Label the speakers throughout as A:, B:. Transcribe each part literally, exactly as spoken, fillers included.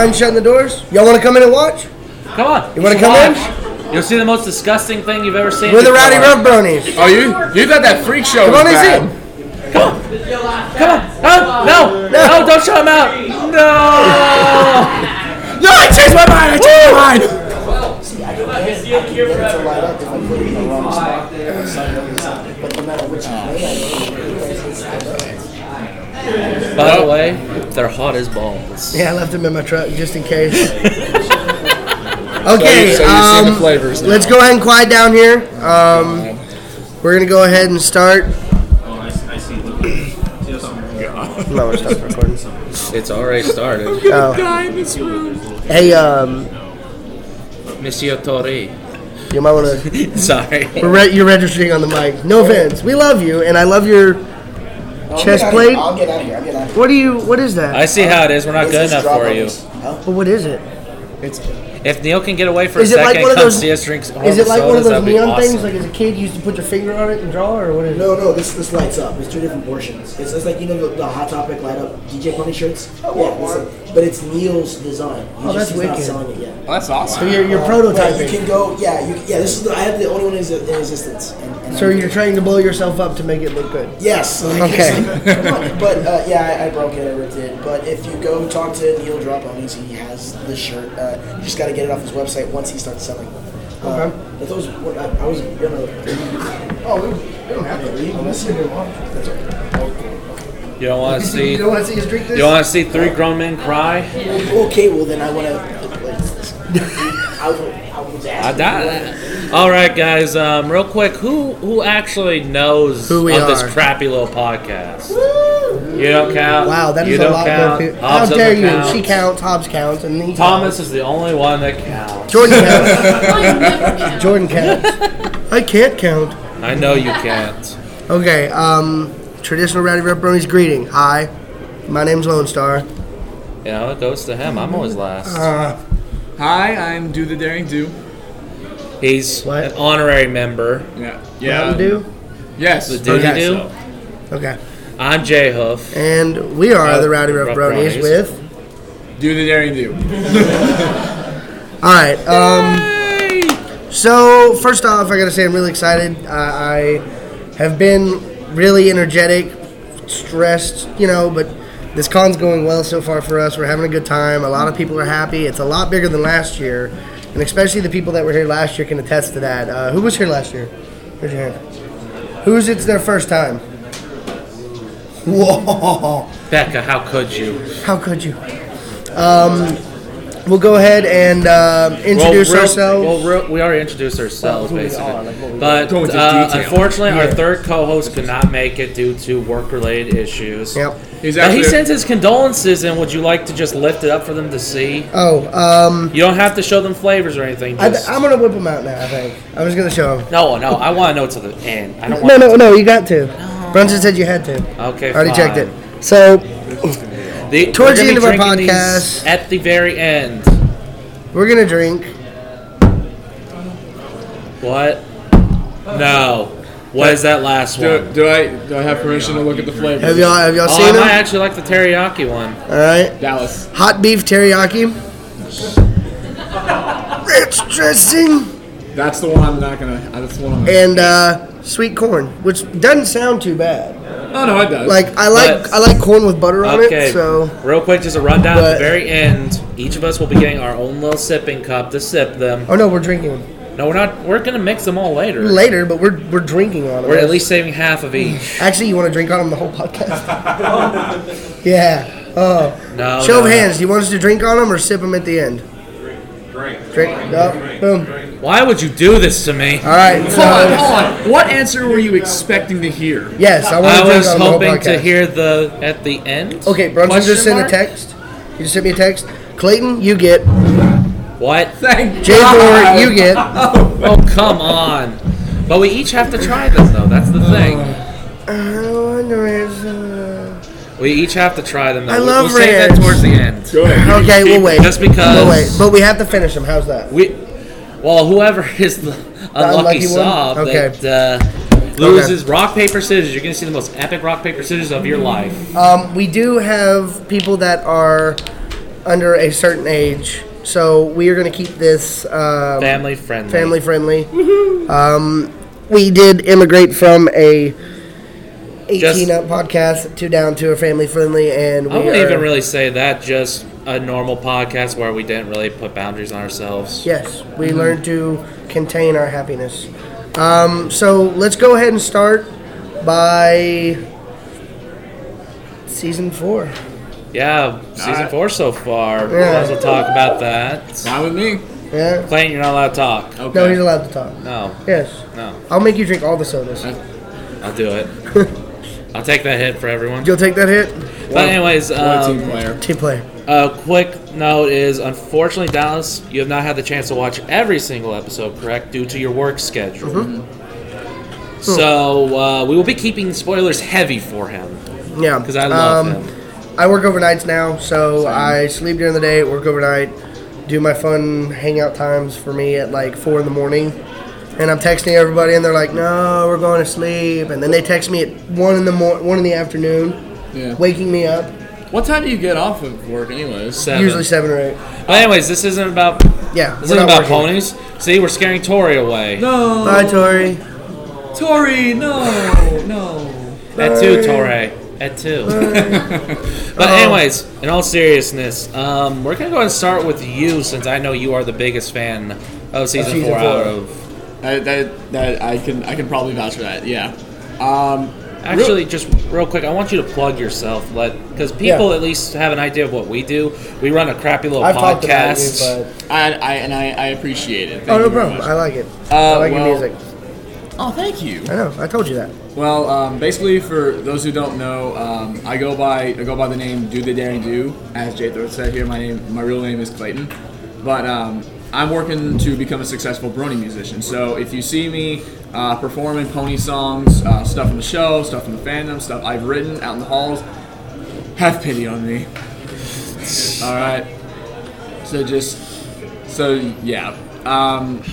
A: I'm shutting the doors. Y'all want to come in and watch?
B: Come on.
A: You want to come
B: watch. in? You'll see the most disgusting thing you've ever seen.
A: We're the Rowdy Rough Bronies.
C: Oh, you you thought that freak show
A: Come
C: was
A: on and
C: bad.
A: see.
B: Come on. Come on. Oh, no. No. No, don't shut him out. No.
C: No, I changed my mind. I changed my mind.
B: By the way, they're hot as balls.
A: Yeah, I left them in my truck just in case. Okay,
C: so, so
A: um,
C: the flavors now.
A: Let's go ahead and quiet down here. Um, we're going to go ahead and start. No, we're stop recording.
B: It's already started.
A: Oh. Hey, um,
B: Monsieur Torre.
A: you might want to.
B: Sorry.
A: We're re- you're registering on the mic. No offense. We love you, and I love your chest plate.
D: I'll get out of here. I'll get out of here.
A: What do you? What is that?
B: I see how it is. We're not good enough for you.
A: But what is it?
C: It's
B: If Neil can get away for
A: Is
B: a
A: it like
B: second,
A: one of
B: come
A: those-
B: see us drink
A: Is
B: horrible
A: it like one of
B: sodas,
A: those
B: that'd be
A: neon
B: awesome.
A: things? Like as a kid, you used to put your finger on it and draw, or what is it?
D: No, no, this this lights up. It's two different portions. It's, it's like, you know, the, the Hot Topic light up D J Pony shirts? Yeah, it's like- but it's Neil's design. He
A: Oh,
D: just,
A: that's
D: he's not
A: wicked.
D: selling it yet.
C: oh, that's awesome.
A: So you're, you're
D: Yeah,
A: prototyping.
D: you can go, yeah, you, yeah, this is the, I have the only one in, in existence. And, and
A: So
D: I'm-
A: you're trying to blow yourself up to make it look good.
D: Yes. Like,
A: Okay.
D: it's like, come on. But uh, yeah, I, I broke it, I ripped it. But if you go talk to Neil Droponis, he has the shirt. Uh, you just got to get it off his website once he starts selling. Uh,
A: Okay.
D: But those, were- I, I was gonna.
A: Oh, we, we don't have to leave unless you want.
D: That's okay.
B: You don't want to see.
A: You don't want to see us drink this?
B: You want to see three grown men cry?
D: Okay, well then I want to. I was, I was
B: I
D: asking.
B: died. All right, guys. Um, real quick, who who actually knows
A: Who we
B: of this
A: are.
B: crappy little podcast? You don't count.
A: Wow, that
B: you
A: is a
B: don't
A: lot
B: count.
A: more people.
B: Hobbs
A: How dare
B: doesn't
A: you?
B: count.
A: She counts, Hobbs counts, and he
B: Thomas is the only one that counts.
A: Jordan counts. Jordan counts. I can't count.
B: I know you can't.
A: Okay, um, traditional Rowdy Rough Bronies greeting. Hi, my name's Lone Star.
B: You know, it goes to him. I'm always last.
A: Uh,
C: Hi, I'm Do the Daring Do.
B: He's
A: What?
B: an honorary member.
C: Yeah.
A: Mountain Dew?
C: Yes.
B: The Do
A: Okay.
B: You Do?
A: Okay.
B: I'm J Hoof.
A: And we are
B: Uh,
A: the Rowdy Rough
B: Rough
A: Bronies
B: Bronies.
A: with.
C: Do the Daring Do.
A: All right. Um, so first off, I gotta say I'm really excited. I, I have been really energetic, stressed, you know, but this con's going well so far for us. We're having a good time. A lot of people are happy. It's a lot bigger than last year, and especially the people that were here last year can attest to that. Uh, who was here last year? Raise your hand. Who's it's their first time? Whoa!
B: Becca, how could you?
A: How could you? Um, we'll go ahead and uh, introduce
B: well, real,
A: ourselves.
B: Well, real, we already introduced ourselves,
A: Well, who we
B: basically.
A: are, like what we
B: but
C: Go into
B: uh,
C: detail.
B: unfortunately, our
A: Yeah.
B: third co-host could not make it due to work-related issues.
A: Yep.
C: He's
B: But he
C: actually
B: sends his condolences in. Would you like to just lift it up for them to see?
A: Oh, um,
B: You don't have to show them flavors or anything.
A: I,
B: Just,
A: I'm gonna whip them out now. I think I was gonna show them.
B: no, no, I want to know to the end. I don't
A: No,
B: want.
A: no, no. You got to. Brunson said you had to.
B: Okay,
A: I already
B: fine.
A: checked it. So
B: The,
A: Towards
B: we're
A: the
B: gonna
A: end of
B: be
A: our
B: drinking these
A: podcast-
B: at the very end.
A: we're gonna drink.
B: What? No. What is that last
C: do,
B: one?
C: do I do I have permission to look at the flavors?
A: Have y'all have y'all
B: Oh, I
A: seen
B: might
A: them?
B: actually like the teriyaki one.
A: All right.
C: Dallas.
A: Hot beef teriyaki. Rich dressing
C: That's the one I'm not gonna. That's the one. I'm gonna,
A: and uh, sweet corn, which doesn't sound too bad.
C: oh no, it does.
A: Like I like
B: But-
A: I like corn with butter on
B: Okay,
A: it. So
B: real quick, just a rundown at
A: But-
B: the very end. Each of us will be getting our own little sipping cup to sip them.
A: oh no, we're drinking them
B: No, we're not. We're gonna mix them all later.
A: later, but we're we're drinking on them.
B: We're at least saving half of each.
A: Actually, you want to drink on them the whole podcast? Yeah. Oh.
B: No.
A: Show
B: no,
A: of
B: no.
A: hands. Do you want us to drink on them or sip them at the end? Drink. Drink. Yup. Boom.
B: Why would you do this to me?
A: All right.
C: hold on,
A: So,
C: hold on. What answer were you expecting to hear?
A: yes, I want
B: I
A: to drink
B: was
A: on the whole
B: hoping
A: podcast.
B: to hear the at the end.
A: Okay, Brunson
B: Question
A: just sent
B: mark?
A: a text. You just sent me a text. Clayton, you get.
B: What?
C: Thank
A: Jay Moore, you get.
B: Oh, come on. But we each have to try this, though. That's the thing.
A: I wonder is, uh,
B: We each have to try them. Though.
A: I
B: We'll-
A: love
B: We'll save that
A: Reds.
B: towards the end.
C: Go ahead.
A: Okay, we'll wait.
B: Just because-
A: We'll wait. But we have to finish them. How's that?
B: We, well, whoever is the unlucky
A: unlucky one?
B: sob
A: Okay.
B: that uh, loses rock paper scissors, you're gonna see the most epic rock paper scissors of your life.
A: Um, we do have people that are under a certain age. So we are going to keep this um,
B: Family friendly.
A: family friendly. Um, we did immigrate from a eighteen
B: Just-
A: up podcast to down to a family friendly, and we
B: I wouldn't
A: are,
B: even really say that. Just a normal podcast where we didn't really put boundaries on ourselves.
A: Yes, we learned to contain our happiness. Um, so let's go ahead and start by season four.
B: Yeah, season
C: Alright.
B: four so far. We
A: Yeah.
B: might as well talk about that.
C: Fine with me.
A: Yeah.
B: Clayton, you're not allowed to talk.
C: Okay.
A: No, he's allowed to talk.
B: No,
A: Yes.
B: no.
A: I'll make you drink all the sodas.
B: I'll do it. I'll take that hit for everyone.
A: You'll take that hit?
B: But anyways,
C: What a team
B: um,
C: player.
A: Team play.
B: a quick note is, unfortunately, Dallas, you have not had the chance to watch every single episode, correct, due to your work schedule.
A: Mm-hmm.
B: So uh, we will be keeping spoilers heavy for him
A: Yeah.
B: because I love
A: Um,
B: him.
A: I work overnights now, so I sleep during the day, work overnight, do my fun hangout times for me at like four in the morning. And I'm texting everybody, and they're like, "No, we're going to sleep." And then they text me at one in the mor- one in the afternoon,
C: Yeah.
A: waking me up.
C: What time do you get off of work, anyways?
B: Seven.
A: Usually seven or eight.
B: But anyways, this isn't about
A: Yeah,
B: this
A: we're
B: isn't
A: not
B: about
A: working.
B: ponies. See, we're scaring Tori away.
C: No.
A: Bye, Tori.
C: Tori, no, no.
B: At two, Tori. At two. But anyways, in all seriousness, um, we're gonna go ahead and start with you, since I know you are the biggest fan of season,
A: season
B: four,
A: four.
B: out of.
C: That, that, that I can I can probably vouch for that. Yeah. Um,
B: Actually, just real quick, I want you to plug yourself, let because people
A: Yeah.
B: at least have an idea of what we do. We run a crappy little
A: I've talked about you,
B: podcast.
A: but
C: I, I and I, I appreciate it. Thank
A: oh no
C: you very
A: problem.
C: much.
A: I like it.
C: Uh,
A: I like
C: well-
A: your music.
C: Oh, thank you.
A: I know. I told you that.
C: Well, um, basically, for those who don't know, um, I go by I go by the name Do the Daring Do, as Jay Thor said here. My name, my real name is Clayton, but um, I'm working to become a successful brony musician. So if you see me uh, performing pony songs, uh, stuff in the show, stuff in the fandom, stuff I've written out in the halls, have pity on me. All right. So just so yeah. Um,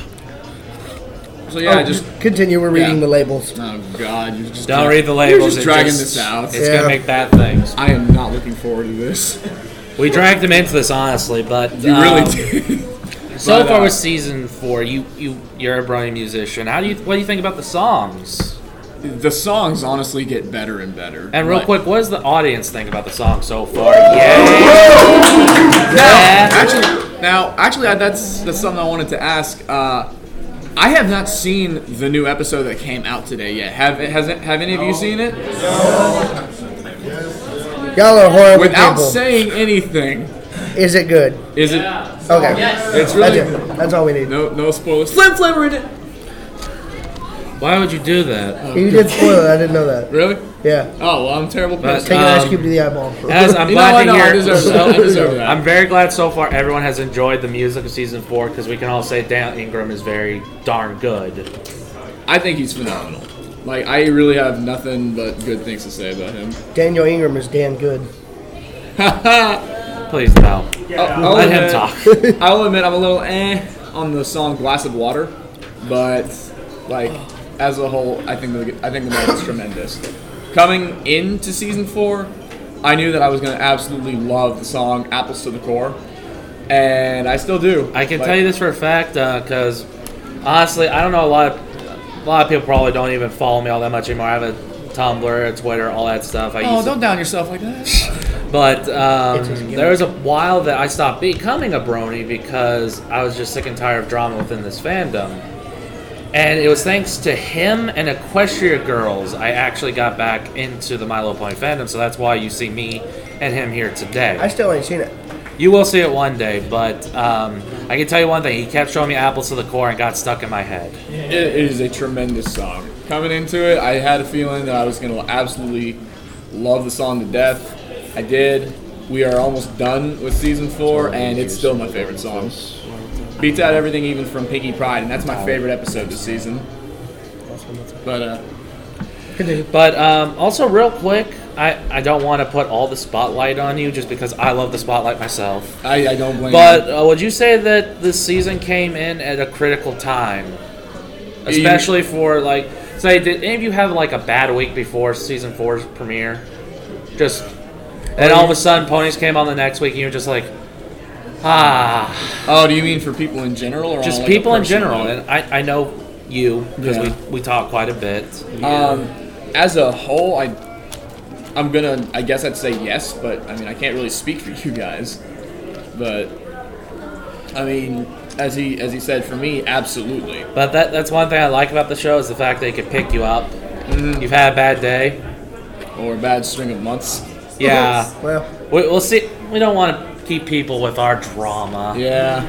C: so yeah,
A: oh,
C: just.
A: continue. We're reading
C: yeah.
A: the labels.
C: Oh God! You're just
B: Don't
C: dra-
B: read the labels.
C: You're just
B: it
C: dragging
B: just-
C: this out.
B: It's
A: Yeah.
B: gonna make bad things.
C: I am not looking forward to this.
B: We dragged him into this honestly, but
C: You
B: um,
C: really did.
B: So
C: But,
B: far
C: uh,
B: with season four, you you you're a brony musician. How do you what do you think about the songs?
C: The songs honestly get better and better.
B: And real
C: Like-
B: quick, what does the audience think about the song so far? Yeah.
C: Now, actually, now, actually, I, that's that's something I wanted to ask. Uh, I have not seen the new episode that came out today yet. Have it, has it, have any of you seen it?
A: Y'all are horrible
C: Without
A: people.
C: saying anything,
A: Is it good?
C: is it?
A: Okay.
C: It's really
A: That's it. That's all we need.
C: no no spoilers. Flim flavor in it.
B: Why would you do that?
A: You did spoil it. I didn't know that.
C: Really?
A: Yeah.
C: Oh well, I'm a terrible
B: But-
C: person.
A: Take an ice
B: Um,
A: cube to the eyeball.
B: As I'm
C: You know,
B: glad
C: I
B: to
C: know, I
B: hear.
C: deserve that. I deserve that.
B: I'm very glad so far everyone has enjoyed the music of season four because we can all say Dan Ingram is very darn good.
C: I think he's phenomenal. Like I really have nothing but good things to say about him.
A: Daniel Ingram is damn good.
B: Please no.
C: I'll
B: Let him
C: admit-
B: talk.
C: I'll admit I'm a little eh on the song "Glass of Water," but like as a whole, I think the, I think the melody is tremendous. Coming into season four, I knew that I was gonna absolutely love the song "Apples to the Core," and I still do.
B: I can
C: Like,
B: tell you this for a fact because honestly, I don't know a lot of a lot of people probably don't even follow me all that much anymore. I have a Tumblr, a Twitter, all that stuff. I
C: Oh,
B: use
C: don't down yourself like that.
B: But um,
A: It's his gimmick.
B: there was a while that I stopped becoming a brony because I was just sick and tired of drama within this fandom. And it was thanks to him and Equestria Girls I actually got back into the My Little Pony fandom, so that's why you see me and him here today.
A: I still ain't seen it.
B: You will see it one day, but um, I can tell you one thing. He kept showing me Apples to the Core and got stuck in my head.
C: It is a tremendous song. Coming into it, I had a feeling that I was going to absolutely love the song to death. I did. We are almost done with season four, and it's still my favorite song. Beats out everything, even from Pinky Pride, and that's my favorite episode this season. But uh,
A: Continue.
B: But um, also, real quick, I, I don't want to put all the spotlight on you just because I love the spotlight myself.
C: I, I don't blame
B: But
C: you.
B: uh, would you say that this season came in at a critical time? Especially for, like, say, did any of you have, like, a bad week before season four's premiere? Just, and all of a sudden, Ponies came on the next week, and you were just like, Ah,
C: Oh, do you mean for people in general, or
B: just
C: on, like, a
B: people in
C: personal
B: general,
C: note?
B: and I, I know you because
C: Yeah.
B: we, we talk quite a bit.
C: Um, as a whole, I, I'm gonna, I guess I'd say yes, but I mean, I can't really speak for you guys. But, I mean, as he as he said, for me, absolutely.
B: But that that's one thing I like about the show is the fact they can pick you up.
C: Mm-hmm.
B: You've had a bad day.
C: Or a bad string of months.
B: Yeah.
A: Well,
B: we, we'll see. We don't want to keep people with our drama.
C: Yeah.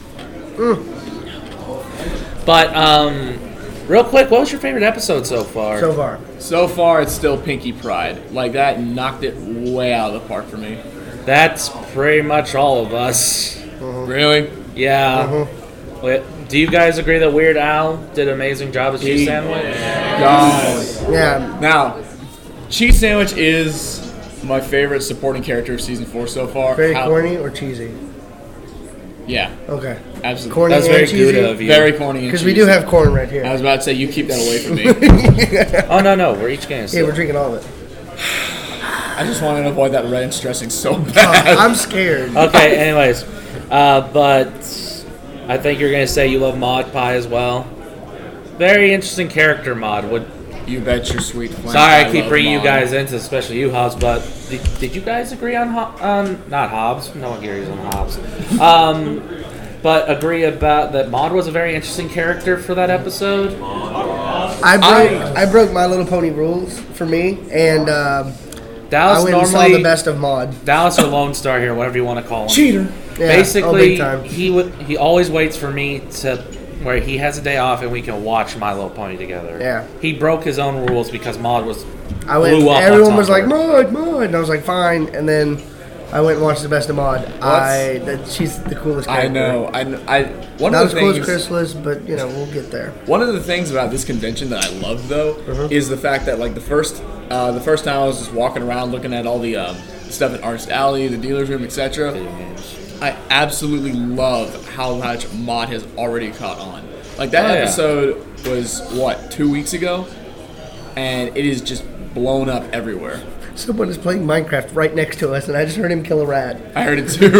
B: But, um, real quick, what was your favorite episode so far?
A: so far.
C: So far, it's still Pinky Pride. Like, that knocked it way out of the park for me.
B: That's pretty much all of us.
C: Really?
B: Yeah. Wait, do you guys agree that Weird Al did an amazing job as Cheese
C: He-
B: Sandwich?
C: God.
A: Yeah.
C: Now, Cheese Sandwich is my favorite supporting character of season four so far.
A: Very
C: How-
A: corny or cheesy?
C: Yeah,
A: Okay.
C: absolutely.
A: Corny
B: That's
A: and
B: very
A: cheesy?
B: good of you.
C: Very corny and
A: Because we
C: cheesy.
A: do have corn right
C: I
A: here.
C: was about to say, you keep that away from me.
B: Oh, no, no. We're each getting a
A: Yeah,
B: sip.
A: we're drinking all of it.
C: I just want to avoid that red and stressing so
A: Uh,
C: bad.
A: I'm scared.
B: Okay, anyways. Uh, but I think you're going to say you love Mod Pie as well. Very interesting character, Mod. Would
C: You bet your sweet flame.
B: Sorry I keep
C: love
B: bringing you
C: Mon.
B: guys into, especially you, Hobbs, but did, did you guys agree on, Ho- um, not Hobbs, no one agrees on Hobbs, um, but agree about that Maud was a very interesting character for that episode?
A: I broke I, broke My Little Pony rules for me, and um, I
B: Dallas
A: went and saw
B: normally,
A: the best of Maud.
B: Dallas or Lone Star here, whatever you want to call him.
C: Cheater.
A: Yeah, oh,
B: Basically,
A: big time.
B: he would he always waits for me to where he has a day off and we can watch My Little Pony together.
A: Yeah.
B: He broke his own rules because Maud was
A: I went.
B: blew up on
A: Everyone
B: top
A: was
B: of
A: like
B: her.
A: Maud, Maud, and I was like fine, and then I went and watched the best of Maud. I that she's the coolest
C: I
A: character.
C: know. I, kn- I one
A: Not
C: of
A: as
C: the
A: cool as
C: things.
A: Chrysalis, but you know we'll get there.
C: One of the things about this convention that I love, though,
A: Uh-huh.
C: is the fact that like the first, uh, the first time I was just walking around looking at all the um, stuff at Artist Alley, the dealer's room, et cetera. I absolutely love how much Mod has already caught on. Like that
B: Oh, yeah.
C: episode was what two weeks ago, and it is just blown up everywhere.
A: Someone is playing Minecraft right next to us, and I just heard him kill a rat.
C: I heard it too.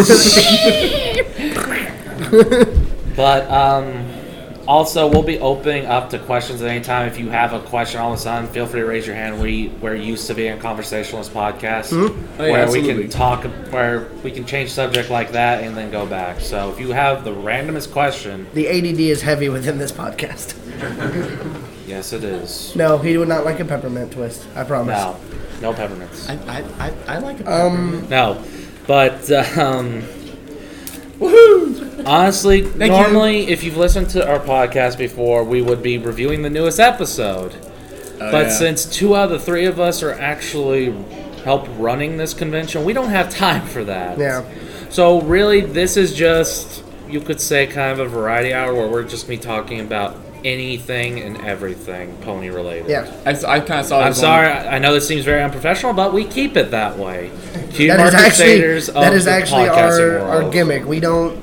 B: But um, also, we'll be opening up to questions at any time. If you have a question all of a sudden, feel free to raise your hand. We we're used to being a conversationalist podcast
C: Oh, yeah,
B: where we
C: absolutely.
B: can talk, where we can change subject like that and then go back. So if you have the randomest question,
A: The A D D is heavy within this podcast.
B: yes, it is.
A: No, he would not like a peppermint twist. I promise.
B: No, no peppermints.
C: I, I, I, I like it.
A: Um,
B: No, but um,
C: Woohoo!
B: honestly,
C: Thank
B: normally, if you've listened to our podcast before, we would be reviewing the newest episode.
C: Oh,
B: But
C: yeah.
B: since two out of the three of us are actually help running this convention, we don't have time for that.
A: Yeah.
B: So really, this is just, you could say, kind of a variety hour where we're just me talking about anything and everything pony related.
A: Yeah.
C: I, I kind of saw. it
B: I'm
C: as
B: sorry,
C: one-
B: I I know this seems very unprofessional, but we keep it that way. Cute
A: That is
B: market
A: actually
B: staters of
A: that is
B: the
A: actually
B: podcasting
A: our, our
B: world.
A: gimmick. We don't.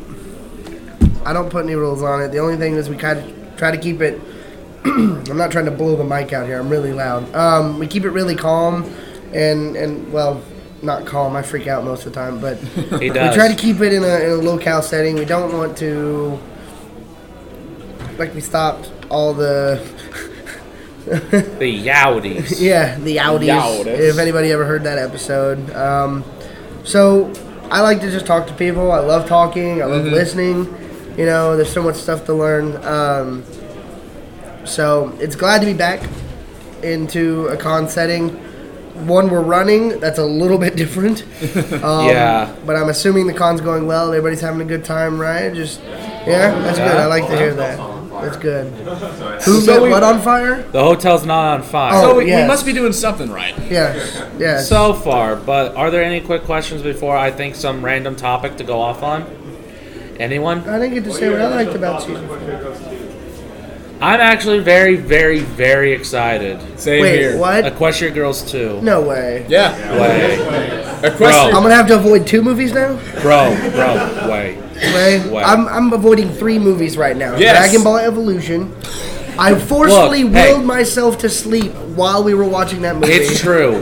A: I don't put any rules on it. The only thing is we kind of try to keep it. I'm not trying to blow the mic out here. I'm really loud. Um, we keep it really calm, and and well, not calm. I freak out most of the time, but
B: He
A: we
B: does.
A: try to keep it in a, in a locale setting. We don't want to. Like we stopped all the.
B: the Yowdies.
A: Yeah, the Audis.
C: Yowdis.
A: If anybody ever heard that episode. Um, so I like to just talk to people. I love talking. I love listening. You know, there's so much stuff to learn. Um, so it's glad to be back into a con setting. One we're running that's a little bit different. Um,
B: Yeah.
A: But I'm assuming the con's going well. Everybody's having a good time, right? Just yeah, that's good. I like to hear that. That's good. Who
C: So
A: lit
C: we-
A: what on fire?
B: The hotel's not on fire.
A: Oh,
C: So we,
A: yes.
C: we must be doing something right.
A: Yes. Yes.
B: So far, but are there any quick questions before I think some random topic to go off on? Anyone?
A: I didn't get to say what I liked about season four.
B: I'm actually very, very, very excited.
C: Same
A: Wait,
C: here.
A: what?
B: Equestria Girls two.
A: No way.
C: Yeah.
B: Way.
C: Equestrian.
A: I'm gonna have to avoid two movies now.
B: Bro, bro, way.
A: Way.
B: Way.
A: I'm I'm avoiding three movies right now.
C: Yes.
A: Dragon Ball Evolution. I forcefully
B: Look, hey.
A: willed myself to sleep while we were watching that movie.
B: It's true.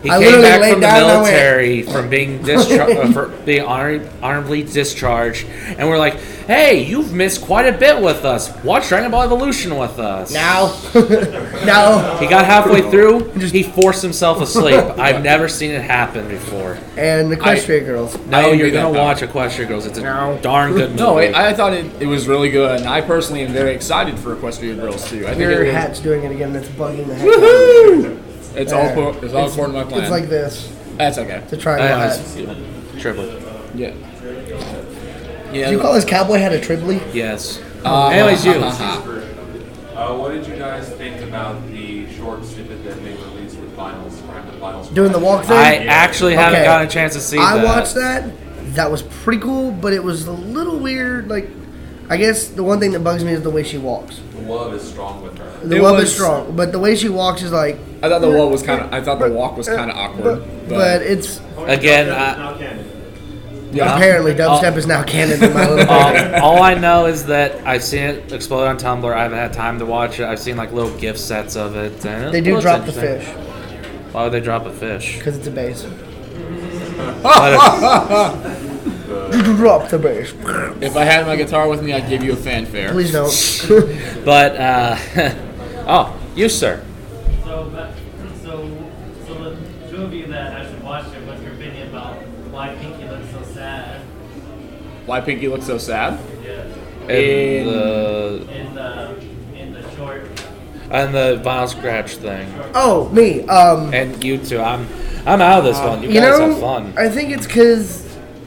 B: He
A: I
B: came
A: literally
B: back
A: laid
B: from the
A: down and I went-
B: military from being dischar- uh, for being honor- honorably discharged, and we're like, "Hey, you've missed quite a bit with us. Watch Dragon Ball Evolution with us."
A: Now, now,
B: He got halfway through, he forced himself asleep. I've never seen it happen before.
A: and the Equestria girls.
B: No,
C: I
B: you're
C: agree
B: gonna
C: that power.
B: watch Equestria Girls. It's a
A: No.
B: darn good movie.
C: No, I, I thought it, it was really good, and I personally am very excited for Equestria Girls too. I think
A: Your
C: it was,
A: hat's doing it again. That's bugging the heck out of me.
C: it's all co- it's all according to my plan.
A: It's like this.
C: That's okay.
A: It's a triangle
B: I
A: hat.
B: was triplet.
C: Yeah.
A: Do you call his cowboy hat a tribly?
B: Yes.
C: Uh,
B: Anyways, you.
E: Uh, what did you guys think about the short snippet that they released with vinyls? Random vinyls.
A: Doing the walk thing?
B: I actually haven't
A: Okay.
B: gotten a chance to see
A: I
B: that.
A: watched that. That was pretty cool, but it was a little weird. Like, I guess the one thing that bugs me is the way she walks.
E: The love is strong with her.
A: The
C: It
A: love
C: was-
A: is strong, but the way she walks is like.
C: I thought the walk was kind of. I thought the walk was kind of awkward.
A: But,
C: But,
A: but it's
B: Again, I,
C: yeah.
A: apparently dubstep
B: Oh.
A: is now canon in my little
B: um,
A: brain.
B: all I know is that I've seen it explode on Tumblr. I haven't had time to watch it. I've seen like little gift sets of it. And it
A: They do
B: looks
A: drop the
B: interesting.
A: fish
B: Why would they drop a fish?
A: because it's a bass.
B: But,
A: You drop the bass.
C: If I had my guitar with me, I'd give you a fanfare.
A: Please don't.
B: but uh, oh, you sir.
F: So, but- so, so the two of you that actually watched it, what's your opinion about why Pinky looks so sad?
C: Why Pinky looks so sad?
F: Yeah,
B: In the
F: in the in the short.
B: and the vinyl scratch thing.
A: Oh, me. Um,
B: And you two, I'm I'm out of this one. You,
A: you
B: guys
A: know,
B: have fun.
A: I think it's because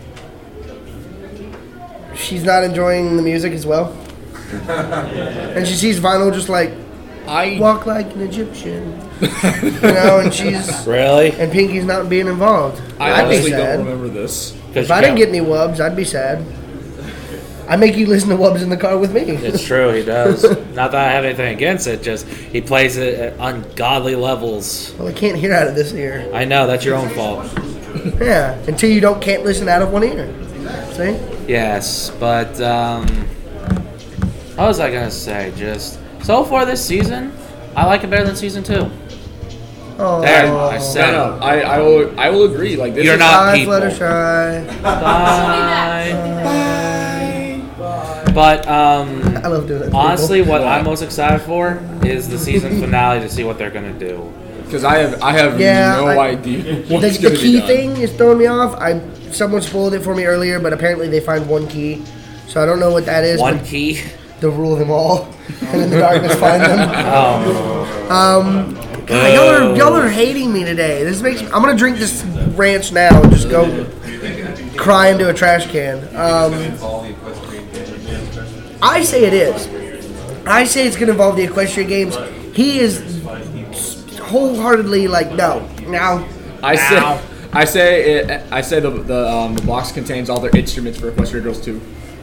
A: she's not enjoying the music as well, and she sees vinyl just like
C: I
A: walk like an Egyptian, you know, and she's
B: Really?
A: and Pinky's not being involved.
C: I
A: I'd be
C: honestly don't
A: sad.
C: remember this.
A: If I didn't get any wubs, I'd be sad. I make you listen to wubs in the car with me.
B: It's true, he does. Not that I have anything against it, just he plays it at ungodly levels.
A: Well, I can't hear out of this ear.
B: I know, that's your own fault.
A: Yeah, until you don't can't listen out of one ear. See?
B: Yes, but um what was I gonna say? Just so far this season, I like it better than season two.
A: Oh,
B: There, I said
C: No, no, I, I will I will agree. Like this
B: You're
C: is,
B: not-
A: Bye,
B: people.
A: Fluttershy.
B: Bye. But um
A: I love doing that. to
B: honestly,
A: people.
B: what I'm most excited for is the season finale to see what they're gonna do.
C: because I have I have
A: Yeah,
C: no
A: I-
C: idea
A: the,
C: what's
A: the
C: going to be
A: key
C: done.
A: thing is throwing me off. I someone spoiled it for me earlier, but apparently they find one key, so I don't know what that is.
B: One
A: but
B: key.
A: to rule them all, and in the darkness find them.
B: Oh,
A: Um, God, y'all are y'all are hating me today. This makes me, I'm gonna drink this ranch now and just go cry into a trash can. Um,
E: All the equestrian games.
A: I say it is. I say it's gonna involve the equestrian games. He is wholeheartedly like no, no.
C: I say
B: Ow.
C: I say it, I say the the, um, the box contains all their instruments for Equestria Girls too.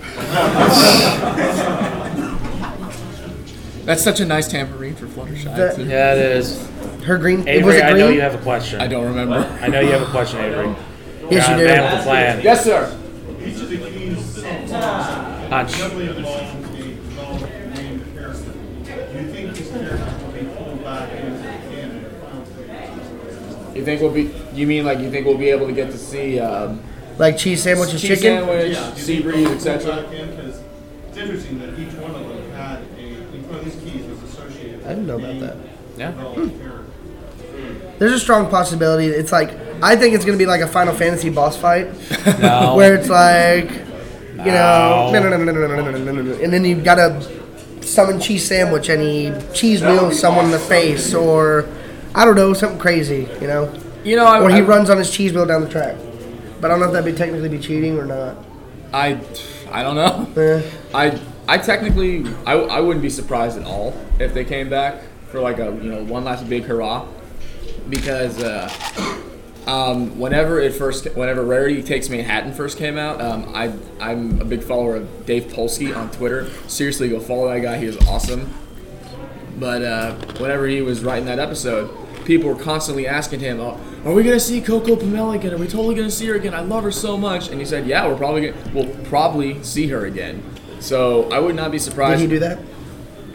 C: That's such a nice tambourine for Fluttershy.
A: The-
C: too.
B: yeah, it is.
A: Her green. was
B: Avery,
A: it
B: I
A: green?
B: know you have a question.
C: I don't remember.
B: I know you have a question, Avery.
A: Yes, you
B: You're a man
A: do.
B: with a plan.
C: Yes, sir.
G: Each of the keys
B: Hunch.
G: heavily involved a development named Harrison. Do you think this character will be pulled back into the canon?
C: You think we'll be? You mean like you think we'll be able to get to see um,
A: Like cheese sandwich and
C: cheese
A: chicken.
C: sandwich,
G: Yeah,
C: sea
G: do you
C: breeze,
G: think
C: et
G: they'll pull
C: cetera?
G: back in? 'Cause it's interesting that each one of them had a, each one of these keys was associated with
A: I didn't know about
G: a
A: that.
B: Yeah.
G: developed character.
A: There's a strong possibility. It's like I think it's gonna be like a Final Fantasy boss fight,
B: No.
A: where it's like, you know,
B: No.
A: no, no, no, no, no, no, no, no, no, no, and then you gotta summon cheese sandwich and he cheese wheels someone in the face, or I don't know, something crazy, you know,
C: You know, I,
A: or he
C: I,
A: runs on his cheese wheel down the track. But I don't know if that'd be technically be cheating or not.
C: I, I don't know.
A: Eh.
C: I, I technically, I, I wouldn't be surprised at all if they came back for like a, you know, one last big hurrah, because uh, um, whenever it first, whenever Rarity Takes Manhattan first came out, um, I, I'm a big follower of Dave Polsky on Twitter. Seriously, go follow that guy. He is awesome. But uh, whenever he was writing that episode, people were constantly asking him, oh, "Are we gonna see Coco Pamela again? Are we totally gonna see her again? I love her so much." And he said, "Yeah, we're probably gonna, we'll probably see her again." So I would not be
A: Did
C: surprised.
A: he do that?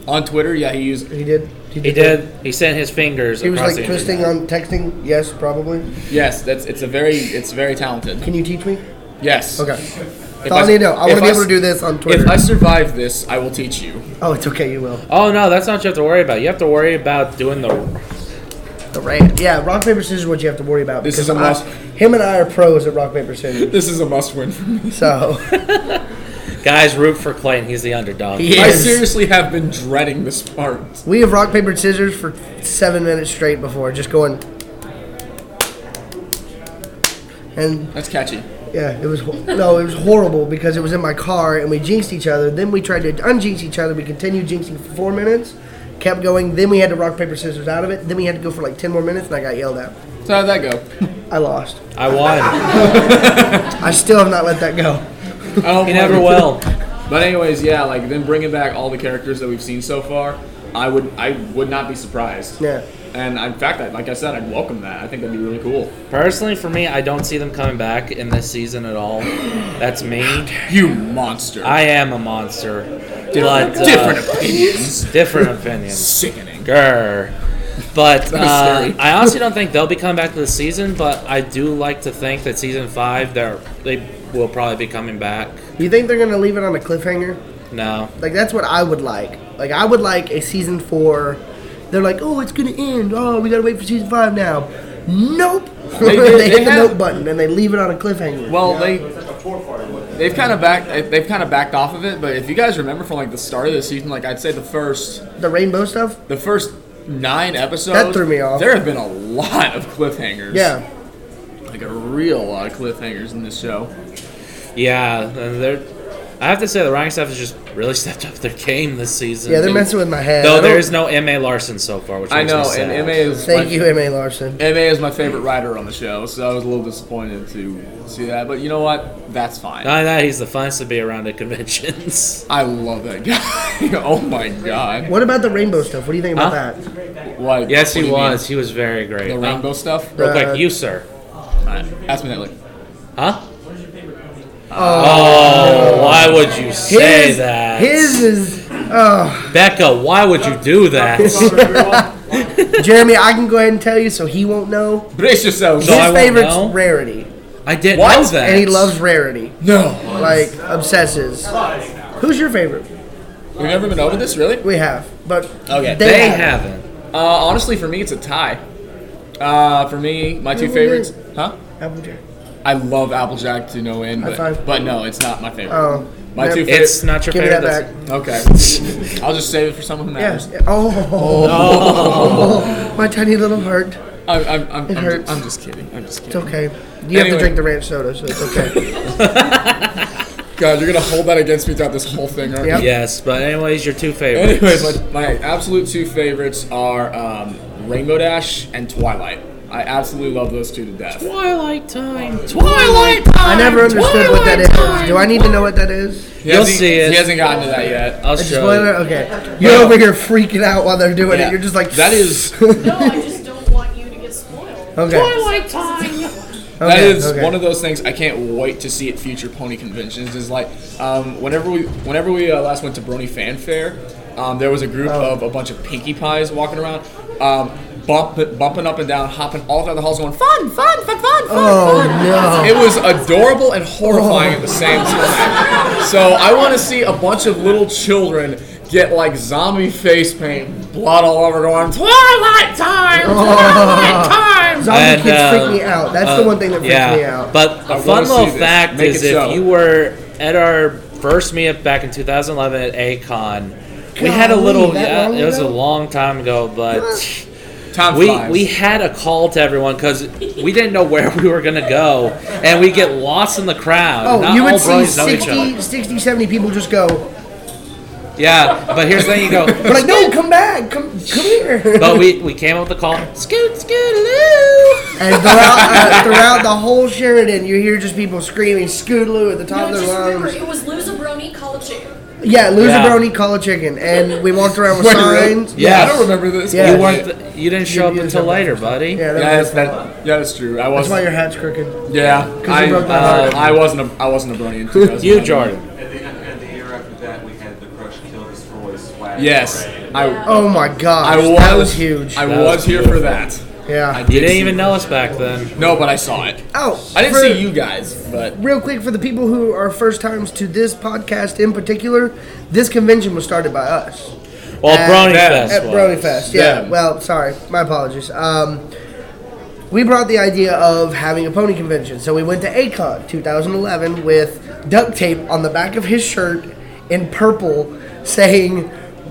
C: On Twitter, yeah, he used.
A: He did.
B: He did. He sent his fingers.
A: He was
B: across
A: like
B: the
A: twisting
B: internet.
A: on texting. Yes, probably.
C: Yes, that's it's a very it's very talented.
A: Can you teach me?
C: Yes.
A: Okay.
C: If
A: That's all I need to know. I want
C: if
A: to be
C: I
A: able to
C: s-
A: do this on Twitter.
C: If I survive this, I will teach you.
A: Oh, it's okay. You will.
B: Oh no, that's not what you have to worry about. You have to worry about doing the.
A: The rant. Yeah, rock paper scissors. Is what you have to worry about.
C: This
A: because
C: is a
A: I-
C: must-
A: Him and I are pros at rock paper scissors.
C: This is a must-win for me.
A: So
B: Guys, root for Clayton. He's the underdog.
A: He
C: I
A: is.
C: seriously have been dreading this part.
A: we have rock paper scissors for seven minutes straight before, just going. And
C: That's catchy.
A: yeah, it was ho- no, it was horrible because it was in my car and we jinxed each other. Then we tried to unjinx each other. We continued jinxing for four minutes, kept going. Then we had to rock paper scissors out of it. Then we had to go for like ten more minutes, and I got yelled at.
C: So how'd that go?
A: I lost.
B: I won.
A: I still have not let that go.
C: I don't
B: He
C: blame
B: never
C: you.
B: will.
C: But anyways, yeah, like then bringing back all the characters that we've seen so far, I would I would not be surprised.
A: Yeah.
C: And in fact, I, like I said, I'd welcome that. I think that'd be really cool.
B: Personally, for me, I don't see them coming back in this season at all. That's me.
C: You monster.
B: I am a monster. But, uh,
C: Different opinions.
B: Different opinions.
C: Sickening.
B: Grr. But
C: That was
B: uh,
C: scary.
B: I honestly don't think they'll be coming back to the season. But I do like to think that season five, they're they will probably be coming back.
A: You think they're gonna leave it on a cliffhanger?
B: No,
A: Like that's what I would like. Like I would like a season four. They're like, oh, it's gonna end. Oh, we gotta wait for season five now. Nope. They,
C: They did-
A: hit
C: they
A: the
C: have-
A: note button and they leave it on a cliffhanger.
C: Well, they they've kind of backed they've kind of backed off of it. But if you guys remember from like the start of the season, like I'd say the first
A: the rainbow stuff.
C: the first nine episodes,
A: That threw me off.
C: There have been a lot of cliffhangers.
A: Yeah.
C: like a real lot of cliffhangers in this show.
B: yeah, and they're. I have to say the writing staff has just really stepped up their game this season.
A: Yeah, they're messing with my head. I
B: Though
A: don't-
B: there is no M A Larson so far, which
C: I
B: makes
C: know,
B: me sad.
C: and M A is
A: Thank
C: my,
A: you, M A Larson.
C: M A is my favorite writer on the show, so I was a little disappointed to see that. But you know what? That's fine.
B: Not only that, he's the funnest to be around at conventions.
C: I love that guy. Oh my god.
A: What about the rainbow stuff? What do you think about
B: Huh?
A: that?
C: What?
B: Yes,
C: what
B: he
C: do you mean?
B: was. He was very great.
C: The
B: Uh,
C: rainbow stuff?
B: Real
A: Uh,
B: quick, you sir.
C: Alright, ask me that later.
B: Huh? Oh, why would you say
A: His,
B: that?
A: his is. Oh,
B: Becca, why would you do that?
A: Jeremy, I can go ahead and tell you, so he won't know.
C: Brace yourselves.
B: So I
A: His
B: won't
A: favorite's
B: know?
A: Rarity,
B: I didn't
C: What?
B: know that.
A: and he loves Rarity.
C: No.
A: Like obsesses. Who's your favorite?
C: We've never been over this, really?
A: We have, but
C: Okay.
A: they,
B: They
A: haven't.
B: haven't.
C: Uh, honestly, for me, it's a tie. Uh, for me, my two
A: Ooh,
C: favorites. Huh?
A: Applejack.
C: I love Applejack to no end,
A: High
C: but,
A: five.
C: but no, it's not my favorite.
A: Oh,
C: my
A: never-
C: two
B: It's
C: favorites.
B: not your
A: Give me
B: favorite.
A: that
B: that's-
A: back.
C: Okay. I'll just save it for someone who matters.
A: Yes. Oh. My tiny little heart.
C: I'm, I'm, I'm,
A: It
C: I'm,
A: hurts.
C: ju- I'm just kidding. I'm just
A: It's
C: kidding.
A: okay. You have
C: Anyway.
A: to drink the ranch soda, so it's okay.
C: God, you're gonna hold that against me throughout this whole thing, aren't
A: Yep.
C: you?
B: Yes, but anyways, your two favorites.
C: Anyways, my, my absolute two favorites are um, Rainbow Dash and Twilight. I absolutely love those two to death.
B: Twilight time. Twilight time.
A: I never understood what that is. Do I need to know what that is?
C: He
B: You'll
C: hasn't-
B: see it.
C: He hasn't gotten to that yet.
B: I'll
A: A
B: show
A: spoiler?
B: you.
A: Okay. You're
C: Yeah.
A: over here freaking out while they're doing
C: Yeah.
A: it. You're just like,
C: That is
H: No, I just don't want you to get spoiled.
A: Okay.
B: Twilight time.
C: that
A: Okay,
C: is
A: okay.
C: one of those things I can't wait to see at future pony conventions. Is like um, whenever we whenever we uh, last went to Brony Fan Fair, um, there was a group
A: Oh.
C: of a bunch of Pinkie Pies walking around, um, bump, bumping up and down, hopping all throughout the halls, going fun, fun, fun, fun, fun,
A: Oh,
C: fun.
A: no.
C: It was adorable and horrifying at the same time. So I want to see a bunch of little children get like zombie face paint, blood all over, going Twilight time, Twilight time.
A: Zombie
B: And,
A: kids
B: uh,
A: freak me out. That's the one thing that freaks
B: yeah,
A: me out.
B: but a
C: I
B: fun
C: wanna
B: little
C: see this.
B: fact
C: Make
B: is
C: it
B: if
C: so.
B: you were at our first meetup back in two thousand eleven at A CON, we had a
A: Golly,
B: little,
A: that
B: yeah,
A: long
B: it was a
A: ago?
B: long time ago, but
C: Time
B: we
C: flies.
B: we had a call to everyone because we didn't know where we were going to go, and we get lost in the crowd.
A: Oh,
B: Not
A: you
B: all
A: would see
B: bros know each other.
A: sixty, sixty, seventy people just go,
B: Yeah, but here's the thing, you go,
A: we're like, no, come back, come come here.
B: but we, we came up with the call, scoot, scootaloo.
A: And throughout, uh, throughout the whole Sheridan, you hear just people screaming Scootaloo at the top
H: No,
A: of
H: just
A: their
H: remember,
A: lungs.
H: it was lose a brony, call a chicken.
A: Yeah, lose
B: Yeah.
A: a brony, call a chicken. And we walked around with
C: Wait, really?
A: signs.
B: Yeah.
C: I don't remember this.
A: Yeah.
B: You weren't, th- you didn't show up
A: you
B: until
A: didn't.
B: later, buddy.
A: Yeah, that
C: Yeah,
A: was
C: that's, that, yeah, that's true. I
A: That's
C: wasn't.
A: why your hat's crooked.
C: Yeah,
A: you
C: I,
A: broke my
C: uh,
A: heart.
C: I wasn't a I wasn't a brony in two thousand.
B: You, Jordan.
E: And the, and the year after that, we had the Crush Kill Destroy swag.
C: Yes.
E: parade.
C: I
A: Oh my gosh,
C: I was
A: that was huge.
C: I
B: That
C: was,
B: was
C: here for that.
A: yeah.
C: I
B: You
C: did
B: didn't
C: see
B: even
C: it.
B: know us back then.
C: No, but I saw it.
A: Oh,
C: I didn't
A: for-
C: see you guys, but
A: Real quick, for the people who are first times to this podcast in particular, this convention was started by us.
B: Well,
A: At-
B: Brony
C: at-
B: Fest.
A: At
B: was.
A: Brony Fest, yeah.
C: Yeah.
A: Well, sorry, my apologies. Um, we brought the idea of having a pony convention, so we went to A C O N twenty eleven with duct tape on the back of his shirt in purple, saying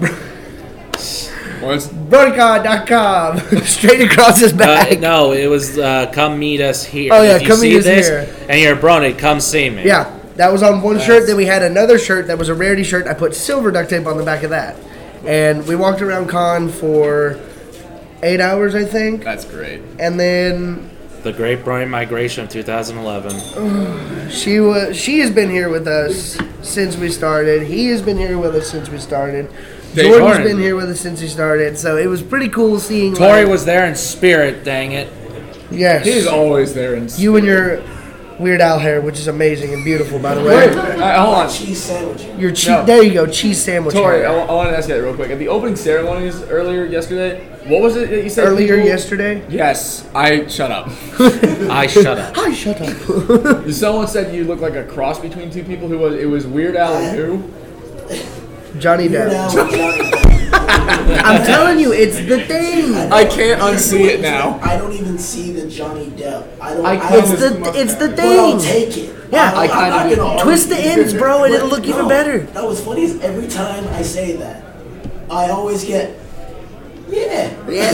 C: was
A: BronyCon dot com straight across his
B: Uh,
A: back.
B: no, it was uh, come meet us here.
A: Oh, yeah,
B: If you
A: come
B: see
A: meet us
B: this
A: here.
B: And you're a Brony, come see me.
A: Yeah, that was on one shirt. Then we had another shirt that was a rarity shirt. I put silver duct tape on the back of that, and we walked around con for eight hours, I think,
C: that's great.
A: and then
B: The Great Brony Migration of two thousand eleven.
A: she was she has been here with us since we started. He has been here with us since we started.
C: Dave
A: Jordan's
B: Horn.
A: been here with us since he started. So it was pretty cool seeing.
B: Tori
A: like-
B: was there in spirit, dang it.
A: yes.
C: He's always there. And
A: You and your Weird Al hair, which is amazing and beautiful, by the
C: Wait,
A: way.
C: uh, hold on.
D: Cheese sandwich.
A: Your cheese.
C: No.
A: There you go, cheese sandwich.
C: Tori,
A: hair.
C: I, I wanted to ask you that real quick. At the opening ceremonies earlier yesterday, what was it that you said?
A: Earlier
C: people-
A: yesterday.
C: Yes, I shut up.
B: I shut up.
A: Hi, shut up.
C: Someone said you look like a cross between two people. Who was it? Was Weird Al and who?
A: Johnny
D: You're
A: Depp.
D: now Johnny
A: I'm telling you, it's the thing.
C: I can't unsee it now.
D: I don't even see the Johnny Depp. I don't.
C: I
D: I,
C: couldn't-
A: It's
D: don't,
A: the it's the
D: but I'll
A: thing.
D: take it.
A: Yeah,
D: I,
C: I kinda
D: I'm not
C: do.
D: gonna argue.
A: Twist the ends, bro, and
D: But
A: it'll look even
D: no,
A: better.
D: No, what's funny is every time I say that, I always get, yeah.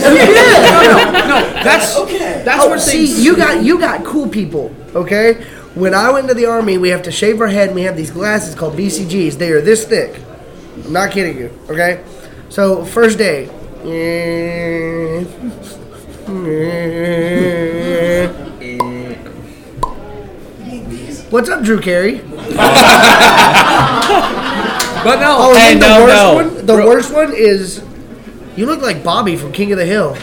C: That's
D: Okay.
C: that's
A: Oh,
C: what
A: see,
C: they.
A: you got you got cool people, okay? When I went to the army, we have to shave our head, and we have these glasses called B C Gs. They are this thick. I'm not kidding you, okay? So first day. What's up, Drew Carey?
C: But no.
A: Oh,
B: Hey,
A: and then
B: no,
A: the worst
B: no.
A: one. The worst one is you look like Bobby from King of the Hill.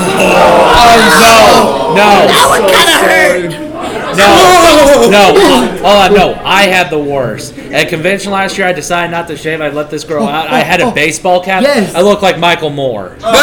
B: Oh, no. No. No. No. Hold on. No. I had the worst. At convention last year, I decided not to shave. I let this girl out. I had a baseball cap.
A: Yes.
B: I looked like Michael Moore. I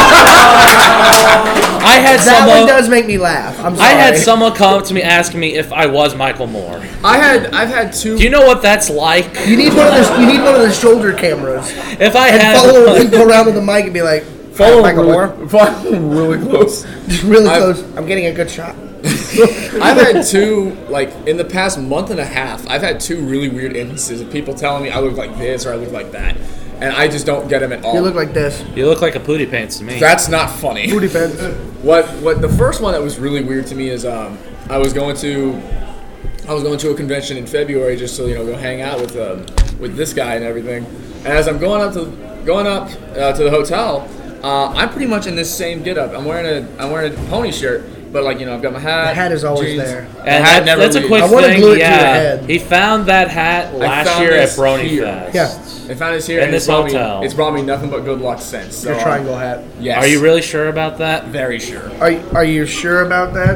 B: had
A: That one
B: someone.
A: does make me laugh. I'm sorry.
B: I had someone come up to me asking me if I was Michael Moore.
C: I had I've had two.
B: Do you know what that's like?
A: You need one of the you need one of the shoulder cameras
B: If I
A: and
B: had
A: follow him, go around with the mic and be like,
C: follow
A: Michael
C: really,
A: Moore,
C: follow really close.
A: just really
C: I've-
A: close. I'm getting a good shot.
C: I've had two, like, in the past month and a half, I've had two really weird instances of people telling me I look like this or I look like that. And I just don't get them at all.
A: You look like this.
B: you look like a pooty pants to me.
C: That's not funny.
A: Booty pants.
C: What what the first one that was really weird to me is um I was going to I was going to a convention in February just to, you know, go hang out with um, with this guy and everything. And as I'm going up to going up uh, to the hotel, uh, I'm pretty much in this same getup. I'm wearing a I'm wearing a pony shirt, but like, you know, I've got my hat.
A: The hat is always
C: jeans.
A: there.
C: The
B: And
C: hat
B: that,
C: never
B: that's a
C: leaves.
B: quick
A: I wanna
B: thing.
A: glue it to your
B: yeah,
A: head.
B: he found that hat last
C: found
B: year at
C: this
B: Brony
C: here.
B: Fest.
A: Yeah.
C: I found this here
B: In
C: and
B: this
C: it's brought,
B: hotel.
C: me, it's brought me nothing but good luck since. So,
A: Your
C: uh,
A: triangle hat.
C: Yes.
B: Are you really sure about that?
C: Very sure.
A: Are you, are you sure about that?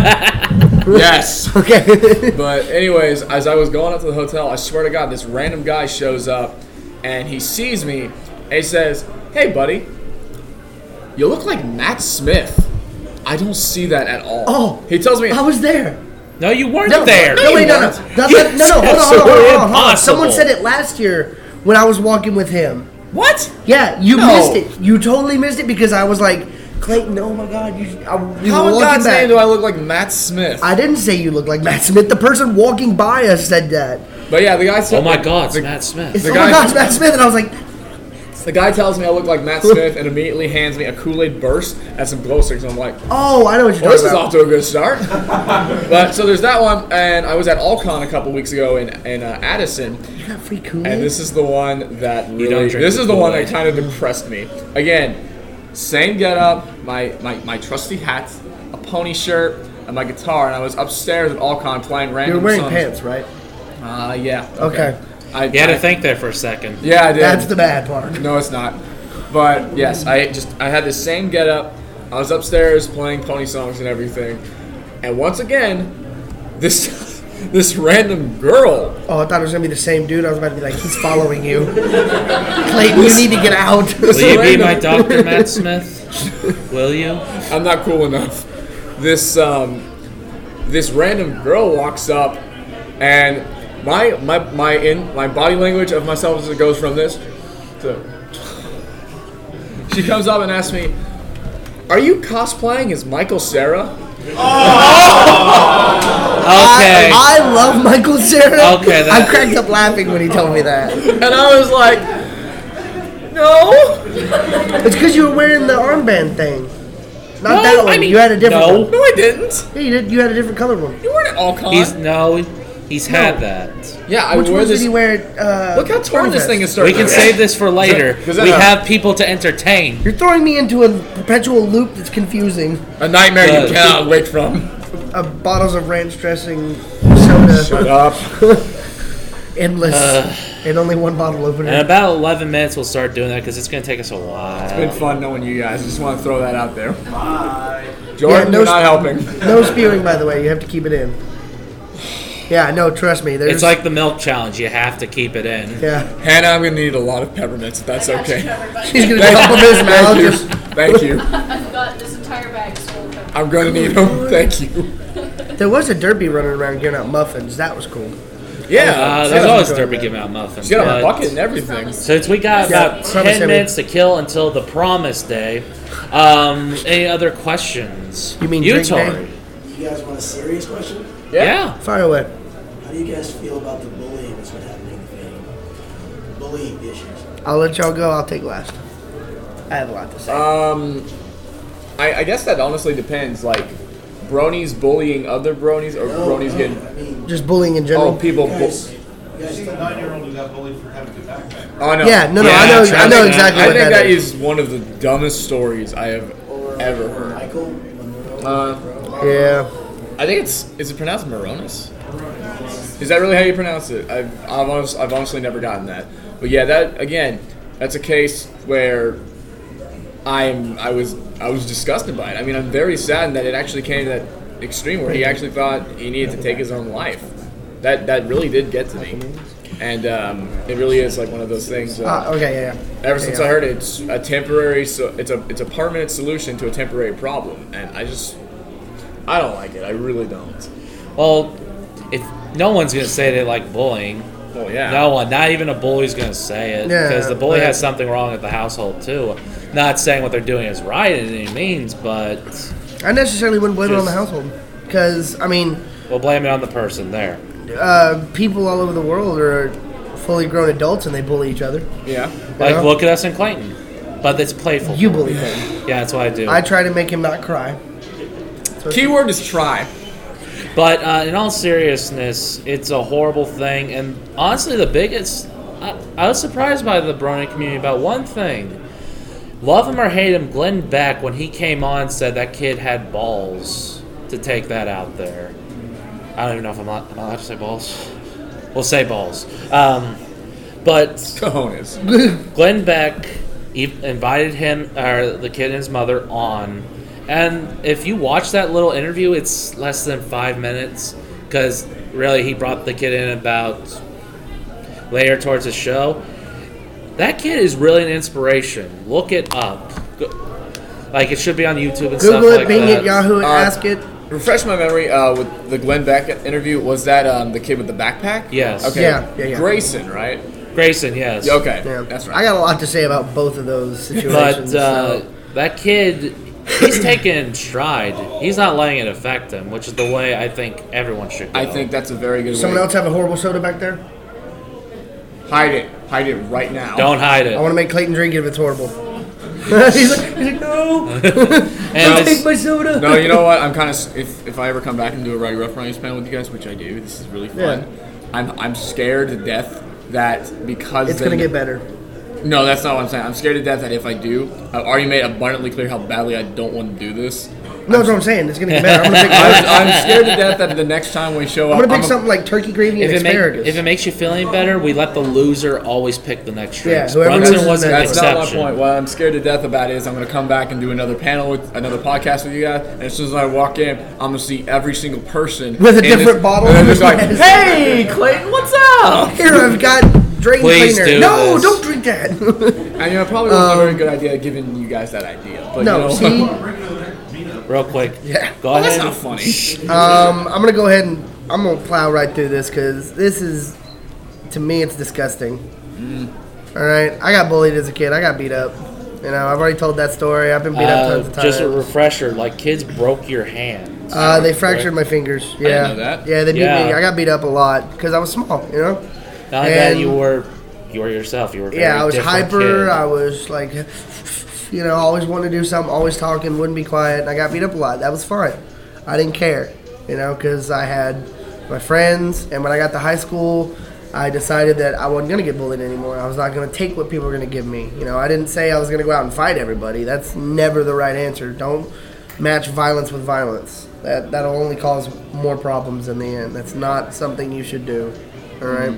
C: Yes.
A: Okay.
C: But anyways, as I was going up to the hotel, I swear to God, this random guy shows up, and he sees me, and he says, "Hey, buddy, you look like Matt Smith." I don't see that at all.
A: Oh.
C: He tells me,
A: I was there.
B: No, you weren't
A: No,
B: there.
A: No, wait, no, no.
C: weren't.
A: That- that- no, no, hold on, hold on, hold on, hold on, hold on.
B: Impossible.
A: Someone said it last year when I was walking with him.
C: "What?"
A: Yeah, you
C: No.
A: missed it. You totally missed it because I was like, Clayton, oh my God, you, I, you
C: How
A: were
C: in
A: walking
C: God's
A: back.
C: name do I look like Matt Smith?
A: I didn't say you look like Matt Smith. The person walking by us said that.
C: But yeah, the guy said,
B: Oh my God, it's
C: the,
B: Matt Smith.
A: It's,
C: The
A: oh
C: guy-
A: my God, it's Matt Smith. And I was like,
C: the guy tells me I look like Matt Smith and immediately hands me a Kool-Aid burst and some glow sticks, and I'm like,
A: oh, I know what you're
C: well, this
A: talking
C: is off
A: about.
C: to a good start. But so there's that one, and I was at Allcon a couple weeks ago in in uh, Addison,
A: You got free Kool-Aid?
C: and this is the one that
B: don't
C: really
B: drink
C: this
B: the
C: is the one that
B: Kool-Aid.
C: kind of depressed me. Again, same getup, my, my my trusty hat, a pony shirt, and my guitar, and I was upstairs at Allcon playing random
A: You're wearing
C: songs.
A: pants, right?
C: Uh, yeah.
A: Okay.
C: I,
B: You had
C: I-
B: to think there for a second.
C: Yeah, I did.
A: That's the bad part.
C: No, it's not. But yes, I just I had the same getup. I was upstairs playing pony songs and everything, and once again, this this random girl.
A: Oh, I thought it was gonna be the same dude. I was about to be like, he's following you. Clayton, you need to get out.
B: Will you be my doctor, Matt Smith? Will you?
C: I'm not cool enough. This um, this random girl walks up, and my my my in my body language of myself as it goes from this to. She comes up and asks me, "Are you cosplaying as Michael Cera?"
B: Okay.
A: I, I love Michael Cera.
B: Okay, that-
A: I cracked up laughing when he told me that.
C: And I was like, "No."
A: It's because you were wearing the armband thing. Not
B: No,
A: that one.
B: I mean-
A: you had a different
B: no.
A: one.
C: No, I didn't.
A: Yeah, you did. You had a different colored one.
C: You weren't at all con.
B: He's no. He's had that.
C: Yeah, I
A: Which
C: wore
A: ones
C: this.
A: did he wear? At, uh,
C: Look how torn this
A: Fest?
C: thing is starting.
B: We can save this for later.
C: Is that
B: We
C: a-
B: have people to entertain.
A: You're throwing me into a perpetual loop that's confusing.
C: A nightmare
B: Uh,
C: you cannot wake from.
A: Uh, bottles of ranch dressing, soda,
C: Shut up.
A: endless, and only one bottle opener.
B: In about eleven minutes, we'll start doing that because it's going to take us a while.
C: It's been fun knowing you guys. I just want to throw that out there.
G: Bye.
C: Jordan,
A: Yeah, no
C: you're not
A: sp-
C: helping.
A: No spewing, by the way. You have to keep it in. Yeah, no, trust me. There's,
B: It's like the milk challenge. You have to keep it in.
A: yeah.
C: Hannah, I'm gonna need a lot of peppermints if that's
H: I got you
C: okay.
H: covered, buddy.
A: She's gonna
C: Thank
A: dump
C: you.
A: them in his mouth.
C: Thank you.
A: Just,
C: Thank you.
H: I've got this entire bag full of them.
C: I'm gonna need them. Thank you.
A: there was a derby running around giving out muffins. That was cool.
C: Yeah.
B: Uh,
C: she's
B: there's
C: got
B: always
A: enjoying
B: Derby
A: that.
B: giving out muffins.
C: she's got a
B: but
C: bucket and everything.
B: Since we got
A: Yeah,
B: about
A: promise
B: ten
A: me.
B: minutes to kill until the promise day, um, any other questions?
A: You mean
B: you,
A: drink
B: Tori?
A: day?
D: You guys want a serious question?
B: Yeah.
A: Fire away.
D: How do you guys feel about the bullying that's been happening in the fandom? Bullying issues.
A: I'll let y'all go. I'll take last. I have a lot to say.
C: Um, I, I guess that honestly depends. Like, bronies bullying other bronies, or
D: No,
C: bronies
D: no,
C: getting
D: I mean,
A: Just bullying in
C: oh
A: general.
C: people.
D: you
C: Bu-
D: guys, you
G: I
D: guys
G: seen a
D: think
G: nine-year-old who got bullied for having a backpack.
C: oh no.
A: Yeah, no, no,
B: Yeah,
A: I know, I
B: trust
A: know
B: me.
A: exactly
C: I
A: what
C: think
A: that
C: that
A: is.
C: is one of the dumbest stories I have
D: or,
C: ever
D: or
C: heard.
D: Michael Monroe?
C: Uh,
A: Yeah.
C: I think it's is it pronounced Moronis? Is that really how you pronounce it? I've I've, honest, I've honestly never gotten that. But yeah, that again, that's a case where I'm I was I was disgusted by it. I mean, I'm very saddened that it actually came to that extreme where he actually thought he needed to take his own life. That that really did get to me, and um, it really is like one of those things. Uh,
A: Ah, okay, yeah, yeah.
C: Ever
A: Okay,
C: since
A: yeah.
C: I heard it, it's a temporary, so it's a it's a permanent solution to a temporary problem, and I just I don't like it. I really don't.
B: Well, if no one's going to say they like bullying,
C: Well, yeah.
B: no one, not even a bully's going to say it
A: Yeah,
B: because the bully
A: right.
B: has something wrong at the household too. Not saying what they're doing is right in any means, but
A: I necessarily wouldn't blame it on the
B: Just-
A: household. Because, I mean,
B: we'll blame it on the person there.
A: uh, people all over the world are fully grown adults and they bully each other.
C: Yeah.
B: Like,
A: Yeah.
B: look at us in Clayton. But it's playful.
A: You bully him.
B: Yeah, that's what I do.
A: I try to make him not cry. So
C: Keyword is try.
B: But uh, in all seriousness, it's a horrible thing. And honestly, the biggest. I, I was surprised by the Brony community about one thing. Love him or hate him, Glenn Beck, when he came on, said that kid had balls to take that out there. I don't even know if I'm not, am I allowed to say balls. We'll say balls. Um, but
C: Cojones.
B: Glenn Beck e- invited him, or the kid and his mother, on. And if you watch that little interview, it's less than five minutes. Because really, he brought the kid in about later towards the show. That kid is really an inspiration. Look it up. Go- Like, it should be on YouTube and stuff
A: Google it,
B: like
A: Bing
B: that.
A: it, Yahoo it,
C: Uh,
A: ask it.
C: Refresh my memory uh, with the Glenn Beck interview. Was that um, the kid with the backpack?
B: Yes.
C: Okay.
A: Yeah, yeah, yeah.
C: Grayson, right?
B: Grayson, yes.
C: Yeah, okay.
A: Yeah.
C: That's right.
A: I got a lot to say about both of those situations.
B: But uh,
A: so.
B: that kid, he's taking stride. He's not letting it affect him, which is the way I think everyone should go.
C: I think that's a very good
A: Someone
C: way.
A: else have a horrible soda back there?
C: Hide it. Hide it right now.
B: Don't hide it.
A: I want to make Clayton drink it if it's horrible. he's, like, he's like, no,
B: And
A: take
B: this-
A: my soda.
C: No, you know what? I'm kind of if if I ever come back and do a Roddy Rough Runnings panel with you guys, which I do, this is really fun.
A: Yeah.
C: I'm I'm scared to death that because
A: It's
C: then-
A: gonna get better.
C: No, that's not what I'm saying. I'm scared to death that if I do, I've already made abundantly clear how badly I don't want to do this.
A: No, that's what I'm saying. It's gonna get better. I'm gonna pick.
C: I'm, I'm scared to death that the next time we show up,
A: I'm gonna pick
C: I'm
A: something like turkey gravy
B: If
A: and
B: it, make,
A: asparagus.
B: if it makes you feel any better, we let the loser always pick the next
A: Yeah,
B: drinks.
A: whoever
B: Brunson
A: loses
B: was an
A: next.
C: That's not
B: exception.
C: my point. What I'm scared to death about is I'm going to come back and do another panel with another podcast with you guys, and as soon as I walk in, I'm going to see every single person
A: With a
C: in
A: different
C: this,
A: bottle
C: and
A: in
C: they're just
A: their
C: like,
A: hands.
C: "Hey, Clayton, what's up?"
A: Here, I've got drain
B: Please
A: cleaner.
B: do
A: no,
B: this.
A: don't drink that.
C: And you know, it probably wasn't a very good idea giving you guys that idea. But
A: no,
C: you know,
A: see,
B: Real quick.
A: Yeah.
B: Go
C: oh,
B: ahead.
C: that's not funny.
A: um, I'm gonna go ahead and I'm gonna plow right through this because this is, to me, it's disgusting.
C: Mm.
A: All right, I got bullied as a kid. I got beat up. You know, I've already told that story. I've been beat up
B: Uh,
A: tons of times.
B: just a refresher, like kids broke your hand.
A: Uh, they fractured my fingers. Yeah,
C: didn't know that.
A: yeah, they beat
B: Yeah.
A: me. I got beat up a lot because I was small. You know.
B: Not only that,
A: and-
B: you were you were yourself. You were a very
A: Yeah, I was
B: different
A: hyper.
B: kid.
A: I was like, you know, always wanted to do something, always talking, wouldn't be quiet. And I got beat up a lot. That was fine. I didn't care, you know, because I had my friends. And when I got to high school, I decided that I wasn't going to get bullied anymore. I was not going to take what people were going to give me. You know, I didn't say I was going to go out and fight everybody. That's never the right answer. Don't match violence with violence. That, that'll only cause more problems in the end. That's not something you should do, all right?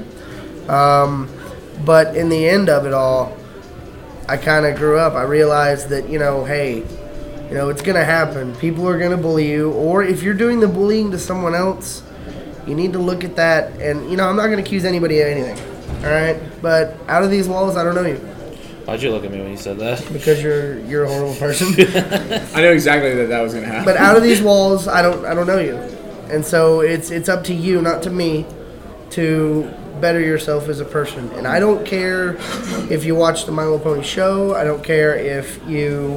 A: Um, but in the end of it all, I kind of grew up. I realized that, you know, hey, you know, it's going to happen. People are going to bully you. Or if you're doing the bullying to someone else, you need to look at that. And, you know, I'm not going to accuse anybody of anything. All right? But out of these walls, I don't know you.
B: Why'd you look at me when you said that?
A: Because you're you're a horrible person.
C: I know exactly that that was going to happen.
A: But out of these walls, I don't I don't know you. And so it's it's up to you, not to me, to better yourself as a person. And I don't care if you watch the My Little Pony show. I don't care if you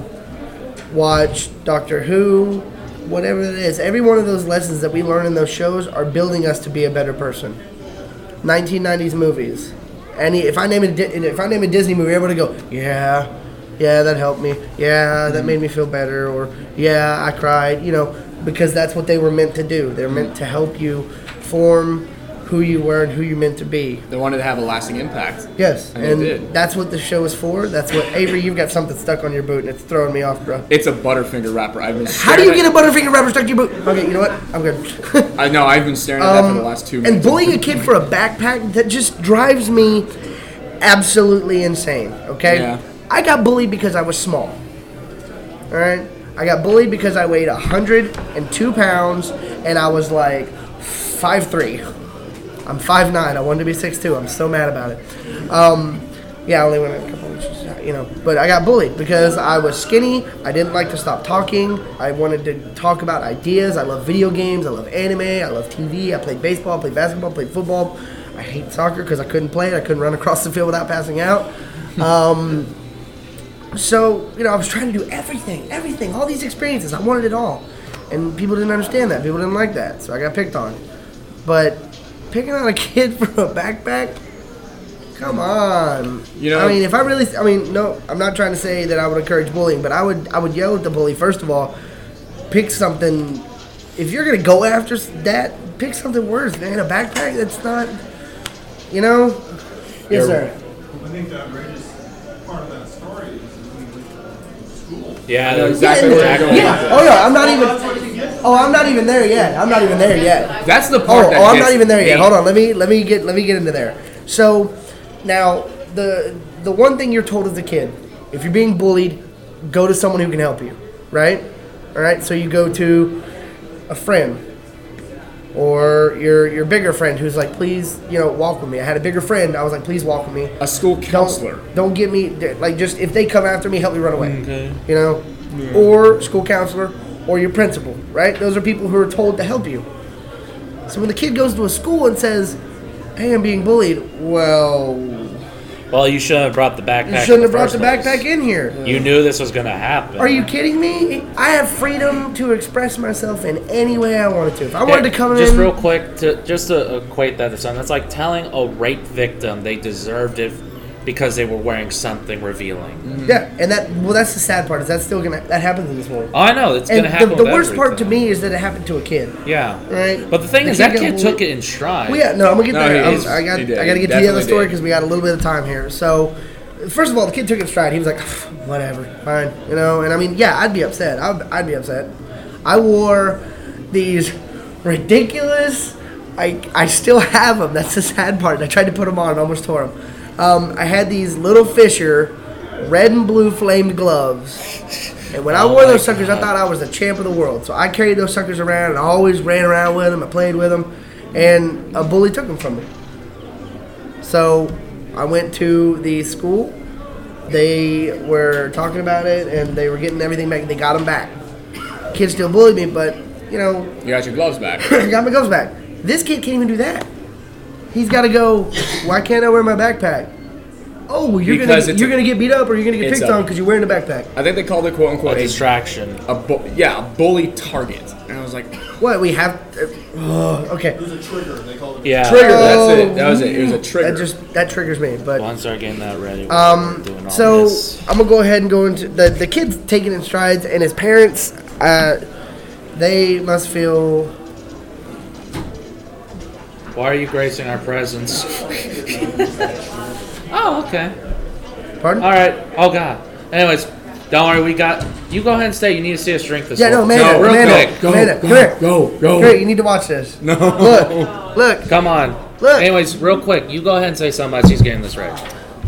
A: watch Doctor Who, whatever it is. Every one of those lessons that we learn in those shows are building us to be a better person. nineteen nineties movies. And if I name a Di- if I name a Disney movie, everybody go, yeah, yeah, that helped me. Yeah, that made me feel better. Or yeah, I cried. You know, because that's what they were meant to do. They're meant to help you form who you were and who you're meant to be.
C: They wanted to have a lasting impact.
A: Yes,
C: And
A: and,
C: they did.
A: that's what the show is for. That's what Avery. You've got something stuck on your boot, and it's throwing me off, bro.
C: It's a Butterfinger wrapper. I've been
A: How do you
C: staring
A: get a Butterfinger wrapper stuck to your boot? Okay, you know what? I'm good.
C: at- I know. I've been staring at that for the last two minutes.
A: And bullying a kid for a backpack, that just drives me absolutely insane, okay?
C: Yeah.
A: I got bullied because I was small, all right? I got bullied because I weighed one hundred two pounds, and I was like five three. I'm five nine. I wanted to be six two. I'm so mad about it. Um, yeah, I only went a couple inches, you know. But I got bullied because I was skinny. I didn't like to stop talking. I wanted to talk about ideas. I love video games. I love anime. I love T V. I played baseball. I played basketball. I played football. I hate soccer because I couldn't play it. I couldn't run across the field without passing out. Um, so, you know, I was trying to do everything, everything, all these experiences. I wanted it all. And people didn't understand that. People didn't like that. So I got picked on. But picking on a kid for a backpack, come on.
C: You know-
A: I mean, if I really, I mean, no, I'm not trying to say that I would encourage bullying, but I would, I would yell at the bully. First of all, pick something. If you're gonna go after that, pick something worse, man. A backpack that's not, you know. Yes,
B: You're-
A: sir.
G: I think the outrageous part of that story is when you went to school.
B: Yeah,
C: I know
B: that's
C: exactly what you're going
A: Yeah.
C: with.
A: Oh no, I'm not
G: That's what
A: even.
G: you get.
A: Oh, I'm not even there yet. I'm not even there yet.
C: That's the
A: Oh,
C: part that
A: oh, I'm
C: gets
A: not even there yet.
C: me.
A: Hold on. Let me let me get let me get into there. So, now the the one thing you're told as a kid, if you're being bullied, go to someone who can help you, right? All right. So you go to a friend or your your bigger friend who's like, please, you know, walk with me. I had a bigger friend. I was like, please walk with me.
C: A school counselor.
A: Don't, don't get me like just if they come after me, help me run away.
B: Okay.
A: You know, or school counselor, or your principal. Right? Those are people who are told to help you. So when the kid goes to a school and says, "Hey, I'm being bullied," well,
B: Well, you shouldn't have brought the backpack.
A: you shouldn't
B: in
A: have brought
B: first
A: the
B: place.
A: backpack in here.
B: You knew this was gonna happen.
A: Are you kidding me? I have freedom to express myself in any way I wanted to. If I wanted to come
B: just
A: in,
B: real quick to just to equate that to something, that's like telling a rape victim they deserved it because they were wearing something revealing.
A: yeah, and that well, that's the sad part. Is that still gonna that happens in this world?
B: Oh, I know it's
A: And
B: gonna happen.
A: the, the
B: with
A: worst part to
B: everything.
A: me is that it happened to a kid.
B: Yeah.
A: Right.
B: But the thing
A: The
B: is, that
A: got
B: kid
A: bullied.
B: took it in stride.
A: Well, yeah, no, I'm gonna get
C: No,
A: there.
C: he
A: I'm-
C: is-
A: I got,
C: he did.
A: I got to
C: He
A: get to the other
C: definitely
A: story
C: did.
A: because we got a little bit of time here. So, first of all, the kid took it in stride. He was like, whatever, fine, you know. And I mean, yeah, I'd be upset. I'd, I'd be upset. I wore these ridiculous. I I still have them. That's the sad part. I tried to put them on, and almost tore them. Um, I had these Little Fisher red and blue flamed gloves. And when I
B: Oh
A: wore
B: my
A: those suckers, I
B: God.
A: thought I was the champ of the world. So I carried those suckers around and I always ran around with them. I played with them. And a bully took them from me. So I went to the school. They were talking about it and they were getting everything back. They got them back. Kids still bullied me, but, you know,
C: You got your gloves back.
A: I got my gloves back. This kid can't even do that. He's got to go, why can't I wear my backpack? Oh, you're
C: Because
A: gonna
C: it's
A: you're
C: a-
A: gonna get beat up or you're gonna get
C: it's
A: picked
C: a-
A: on because you're wearing a backpack.
C: I think they called it quote
B: A
C: unquote a,
B: distraction.
C: a bu- yeah, a bully target. And I was like,
A: What we have? Uh, oh, okay.
G: It was a trigger. They called it.
B: Yeah.
C: trigger. That's it. That was it. It was a trigger.
A: That just that triggers me. But
B: Once start getting that ready.
A: Um,
B: doing all
A: so
B: this.
A: I'm gonna go ahead and go into the the kid's taking in strides, and his parents, uh, they must feel.
B: Why are you gracing our presence? Oh, okay.
A: Pardon?
B: All right. Oh God. Anyways, don't worry. We got. You go ahead and stay. You need to see us drink this.
A: Yeah, no,
B: whole-
A: man,
C: No, real
A: Amanda,
C: quick. Go,
A: Amanda,
C: go,
A: come here,
C: go, go.
A: Come here, you need to watch this.
C: No.
A: Look, look.
B: Come on.
A: Look.
B: Anyways, real quick, you go ahead and say something as he's getting this ready.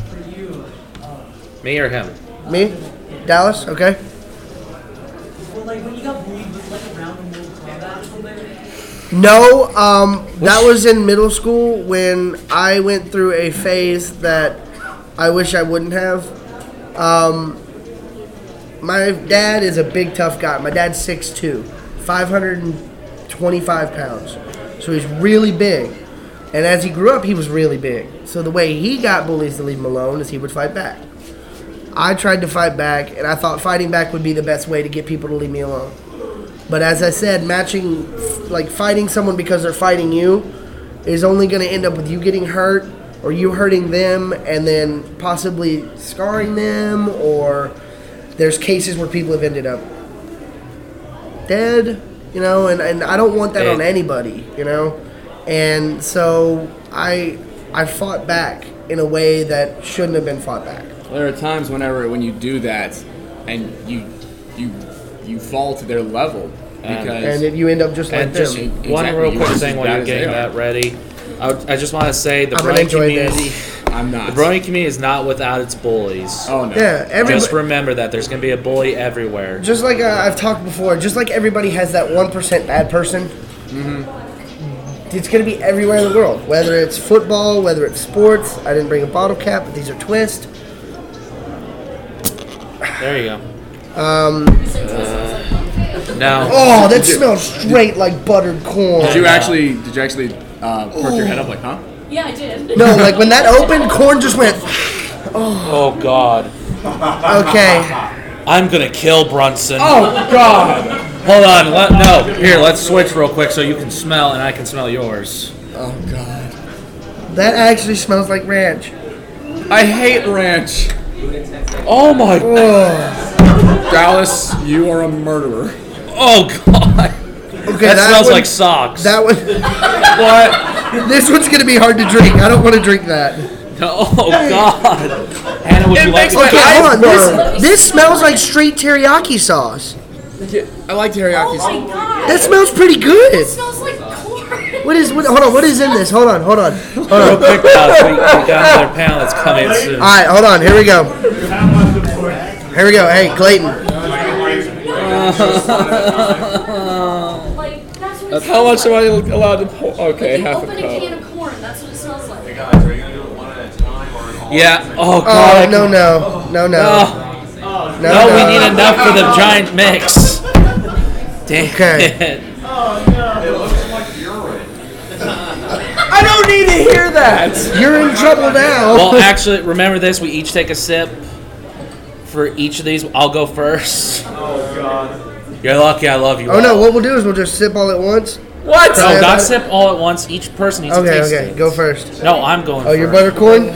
B: Me or him?
A: Me, Dallas. Okay.
F: Well, like when you got bullied, was it like around the Mortal Kombat or something?
A: No, um, that was in middle school when I went through a phase that I wish I wouldn't have. Um, my dad is a big, tough guy. My dad's six two, five hundred twenty-five pounds. So he's really big. And as he grew up, he was really big. So the way he got bullies to leave him alone is he would fight back. I tried to fight back, and I thought fighting back would be the best way to get people to leave me alone. But as I said, matching, like fighting someone because they're fighting you is only going to end up with you getting hurt or you hurting them and then possibly scarring them, or there's cases where people have ended up dead, you know, and, and I don't want that on anybody, you know. And so I I fought back in a way that shouldn't have been fought back.
C: There are times whenever when you do that, and you you you fall to their level
B: And-
C: because
A: And then you end up just like
B: And just
A: them.
C: Exactly,
B: one real
C: you're
B: quick
C: just
B: thing
C: as
B: while
C: bad
B: you're
C: as they
B: getting
C: are.
B: that ready. I, would- I just want to say the
A: I'm gonna
B: Brony
A: enjoy
B: community,
A: this.
C: I'm not.
B: the Brony community is not without its bullies.
C: Oh no.
A: Yeah, everybody.
B: Just remember that there's going to be a bully everywhere.
A: Just like uh, I've talked before, just like everybody has that one percent bad person, it's going to be everywhere in the world. Whether it's football, whether it's sports. I didn't bring a bottle cap, but these are Twist.
B: There you go.
A: Um,
B: Now,
A: oh, that smells straight like buttered corn.
C: Did you actually? Did you actually uh, perk your head up like, huh?
H: Yeah, I did.
A: No, like when that opened, corn just went.
B: oh God,
A: Okay.
B: I'm going to kill Brunson.
C: Oh God!
B: Hold on. Let, no, here, let's switch real quick so you can smell and I can smell yours.
C: Oh God!
A: That actually smells like ranch.
C: I hate ranch.
B: Oh my.
A: Oh.
C: Dallas, you are a murderer.
B: Oh God.
A: Okay,
B: that, smells
A: one-
B: like socks.
A: That one.
B: what?
A: This one's gonna be hard to drink. I don't want to drink that.
B: Oh God. Hannah, would
C: It
B: you like
C: makes
B: to?
C: my
A: Okay,
C: eyes
A: hold on.
C: burn.
A: This, this smells like straight teriyaki sauce.
C: Yeah, I like teriyaki.
H: Oh my god.
A: That smells pretty good.
H: It smells like corn.
A: What is? What, hold on. What is in this? Hold on. Hold on. Hold
B: Real
A: on.
B: quick, guys, we, we got another panel that's coming soon.
A: All right. Hold on. Here we go. Here we go. Hey, Clayton.
H: Like, that's what it
C: How much
H: smells
C: am
H: like.
C: I allowed to pour? Okay,
H: Like you
C: half a
H: open a
C: cup.
H: can of corn, that's what it smells like.
E: Hey guys, are you gonna do it one at a time or an all?
B: Yeah. Oh
A: Oh
B: God.
A: no no no no
B: Oh,
A: no.
B: no, we need enough for the giant mix. Damn
A: Okay.
B: it.
E: It looks like urine.
C: I don't need to hear that.
A: You're in trouble now.
B: Well, actually, remember this. We each take a sip for each of these. I'll go first.
E: Oh god.
B: You're lucky I love you
A: Oh no.
B: all.
A: What we'll do is we'll just sip all at once.
C: What?
B: No,
A: Yeah,
B: not
A: but-
B: sip all at once. Each person needs to
A: Okay.
B: taste
A: Okay.
B: it.
A: Go first.
B: No, I'm going
A: Oh,
B: first.
A: your buttercorn.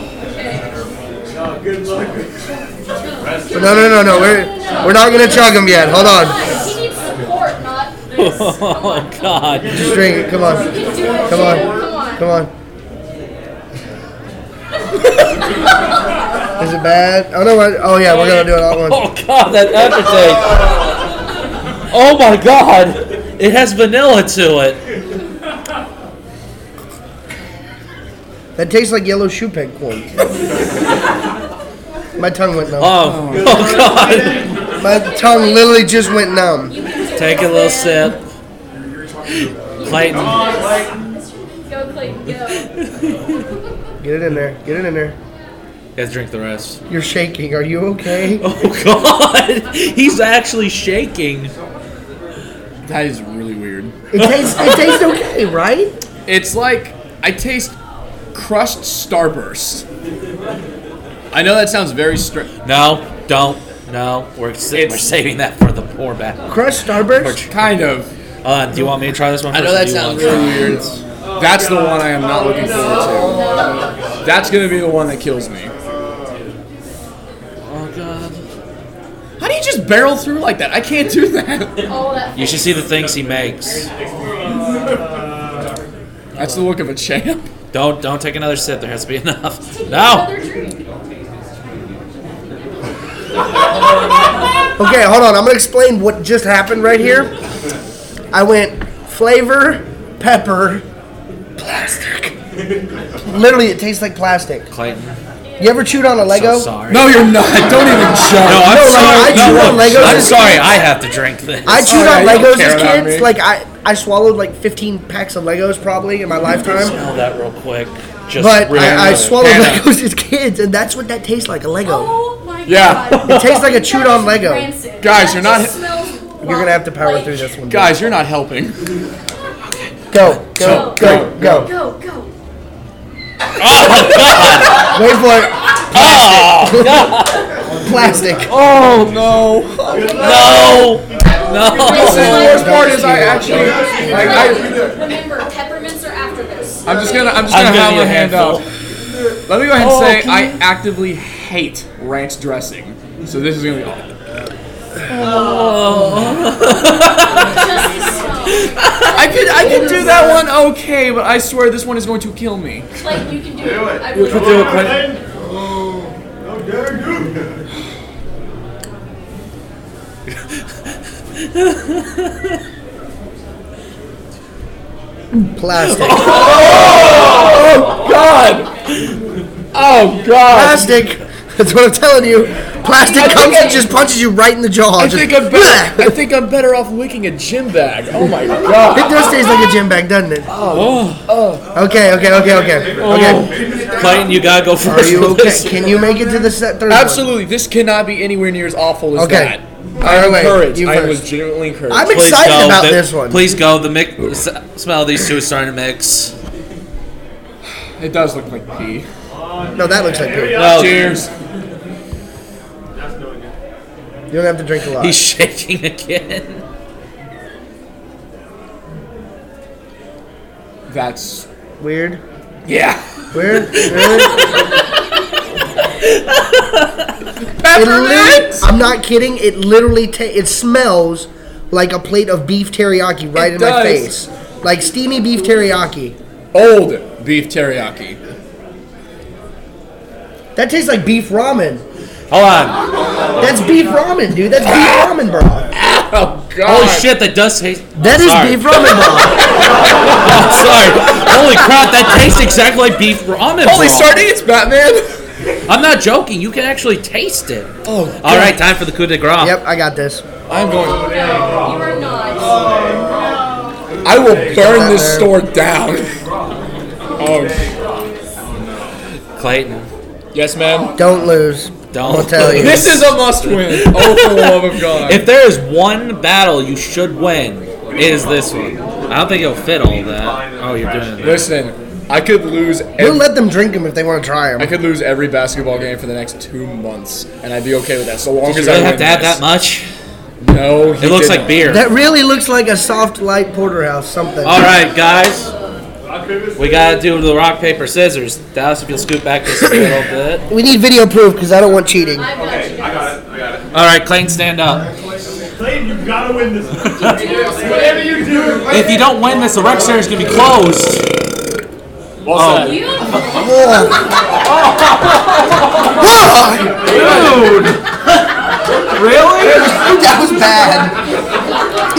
A: No no no no. We're we're not gonna chug them yet. Hold on.
H: He needs support, not this.
B: Oh, God.
A: Just drink it. Come on.
H: You can do it.
A: Come on.
H: Come on.
A: Come on. Is it bad? Oh no! I, oh yeah, we're gonna do it all at once.
B: Oh, God, that aftertaste. Oh my god! It has vanilla to it.
A: That tastes like yellow shoe peg corn. My tongue went numb.
B: Oh, oh god!
A: My tongue literally just went numb.
B: Take a little sip. Clayton.
H: Go, Clayton, go.
A: Get it in there. Get it in there.
B: You guys drink the rest.
A: You're shaking. Are you okay?
B: Oh god! He's actually shaking.
C: That is really weird.
A: It tastes. It tastes okay, right?
C: It's like I taste crushed Starburst. I know that sounds very strange.
B: No, don't. No, we're, sa- we're saving that for the poor back.
A: Crushed Starburst.
C: Kind of.
B: Uh, do you want me to try this one
C: I
B: first?
C: know
B: or
C: that
B: do you
C: sounds
B: want-
C: really weird. That's the one I am not looking forward to. That's gonna be the one that kills me.
B: Oh god.
C: How do you just barrel through like that? I can't do that.
H: Oh, that
B: You should see the things he makes.
C: That's the look of a champ.
B: Don't don't take another sip. There has to be enough.
H: Take
B: No.
H: another drink.
A: Okay, hold on. I'm gonna explain what just happened right here. I went flavor, pepper, plastic. Literally, it tastes like plastic.
B: Clayton.
A: You ever chewed on a Lego?
B: So sorry.
C: No, you're not. Don't even joke.
B: No, I'm
A: No, like,
B: sorry.
A: I
B: no,
A: chewed
B: no,
A: on Legos
B: I'm
A: as
B: sorry.
A: kids.
B: I have to drink this.
A: I chewed
C: Oh,
A: on
C: yeah, you don't
A: Legos
C: care
A: as
C: about
A: kids.
C: me.
A: Like I, I swallowed like fifteen packs of Legos probably in my lifetime.
B: Smell that real quick. Just
A: But
B: really
A: I, I
B: good.
A: swallowed
C: Hannah.
A: Legos as kids, and that's what that tastes like—a Lego.
H: Oh my
C: Yeah.
H: god.
A: It tastes like a chewed on
H: That is
A: Lego.
H: rancid.
C: Guys,
H: That
C: you're not-
H: just smells
A: You're gonna have to power
H: like-
A: through this one.
C: Guys, you're not helping.
A: Go, go, go, go.
H: Go, go.
A: Wait for it.
B: Oh god.
A: Plastic.
C: Oh no.
B: No. No.
C: The worst part is I actually, like, I,
H: Remember, peppermints are after this.
C: I'm just gonna, I'm just
B: I'm
C: gonna have
B: giving you
C: a
B: a
C: hand
B: handful.
C: up. Let me go ahead and
B: Oh,
C: say
B: can
C: I
B: you-
C: actively hate ranch dressing. So this is gonna be. I could, I could do that one okay, but I swear this one is going to kill me.
H: Like, you can do it. I really
B: could do it, Clayton.
G: Oh, how dare you!
A: Plastic.
C: Oh God! Oh God!
A: Plastic. That's what I'm telling you. Plastic comes and just punches you right in the jaw.
C: I
A: Just-
C: think I'm better. I think I'm better off licking a gym bag. Oh my God!
A: It does taste like a gym bag, doesn't it?
B: Oh.
A: Okay, okay, okay, okay. Okay.
B: Clayton, you gotta go first.
A: Are you
B: for
A: okay?
B: this.
A: Can you make it to the set third one?
C: Absolutely, this cannot be anywhere near as awful as
A: Okay.
C: that.
A: All
C: I'm
A: right,
C: encouraged.
A: you
C: I am
A: first.
C: legitimately encouraged.
A: I'm
B: Please
A: excited
B: go.
A: about
B: The-
A: this one.
B: Please go. The mix. s- Smell these two is starting to mix.
C: It does look like pee.
A: No, that looks like poo.
B: No,
C: Cheers.
G: That's doing it.
A: You don't have to drink a lot.
B: he's shaking again.
C: That's
A: Weird.
C: yeah.
A: Weird. Really? It literally, I'm not kidding. It literally ta- it smells like a plate of beef teriyaki right
C: It
A: in my
C: does.
A: face, like steamy beef teriyaki.
C: Old beef teriyaki.
A: That tastes like beef ramen.
B: Hold on.
A: That's beef ramen, dude. That's beef ramen broth.
C: Oh God.
B: Holy shit, that does taste.
A: That
B: oh,
A: is
B: sorry.
A: beef ramen broth.
B: Oh, sorry. Holy crap, that tastes exactly like beef ramen.
C: Holy
B: broth.
C: sardines, Batman.
B: I'm not joking. You can actually taste it.
C: Oh.
B: All right, time for the coup de grace.
A: Yep, I got this.
C: I'm going.
H: No, you are not.
C: I will burn this store down. Oh.
B: Clayton,
C: Yes, ma'am.
A: Don't lose.
B: don't.
A: I'll tell you.
C: This is a must-win. Oh, for the love of God.
B: If there is one battle you should win, it is this one. I don't think it'll fit all that. Oh, you're doing it.
C: Listen, I could lose.
A: We'll
C: Every,
A: let them drink them if they want to try
C: I
A: them.
C: could lose every basketball game for the next two months, and I'd be okay with that. So long
B: Did you
C: as
B: really
C: I
B: have
C: win
B: to add
C: this.
B: that much?
C: No, he
B: It looks
C: didn't.
B: like beer.
A: That really looks like a soft light porterhouse something.
B: All right, guys. We gotta do the rock paper scissors. Dallas, if you'll scoot back just a little bit.
A: We need video proof because I don't want cheating.
H: I've got you
E: I
H: guys.
E: got it. I got it.
B: All right, Clayton, stand up.
G: Clayton, you've got to win this one. Whatever you do,
B: If you don't win this, the rec center is gonna be closed.
C: Well said.
H: You?
B: Dude, really?
A: That was bad.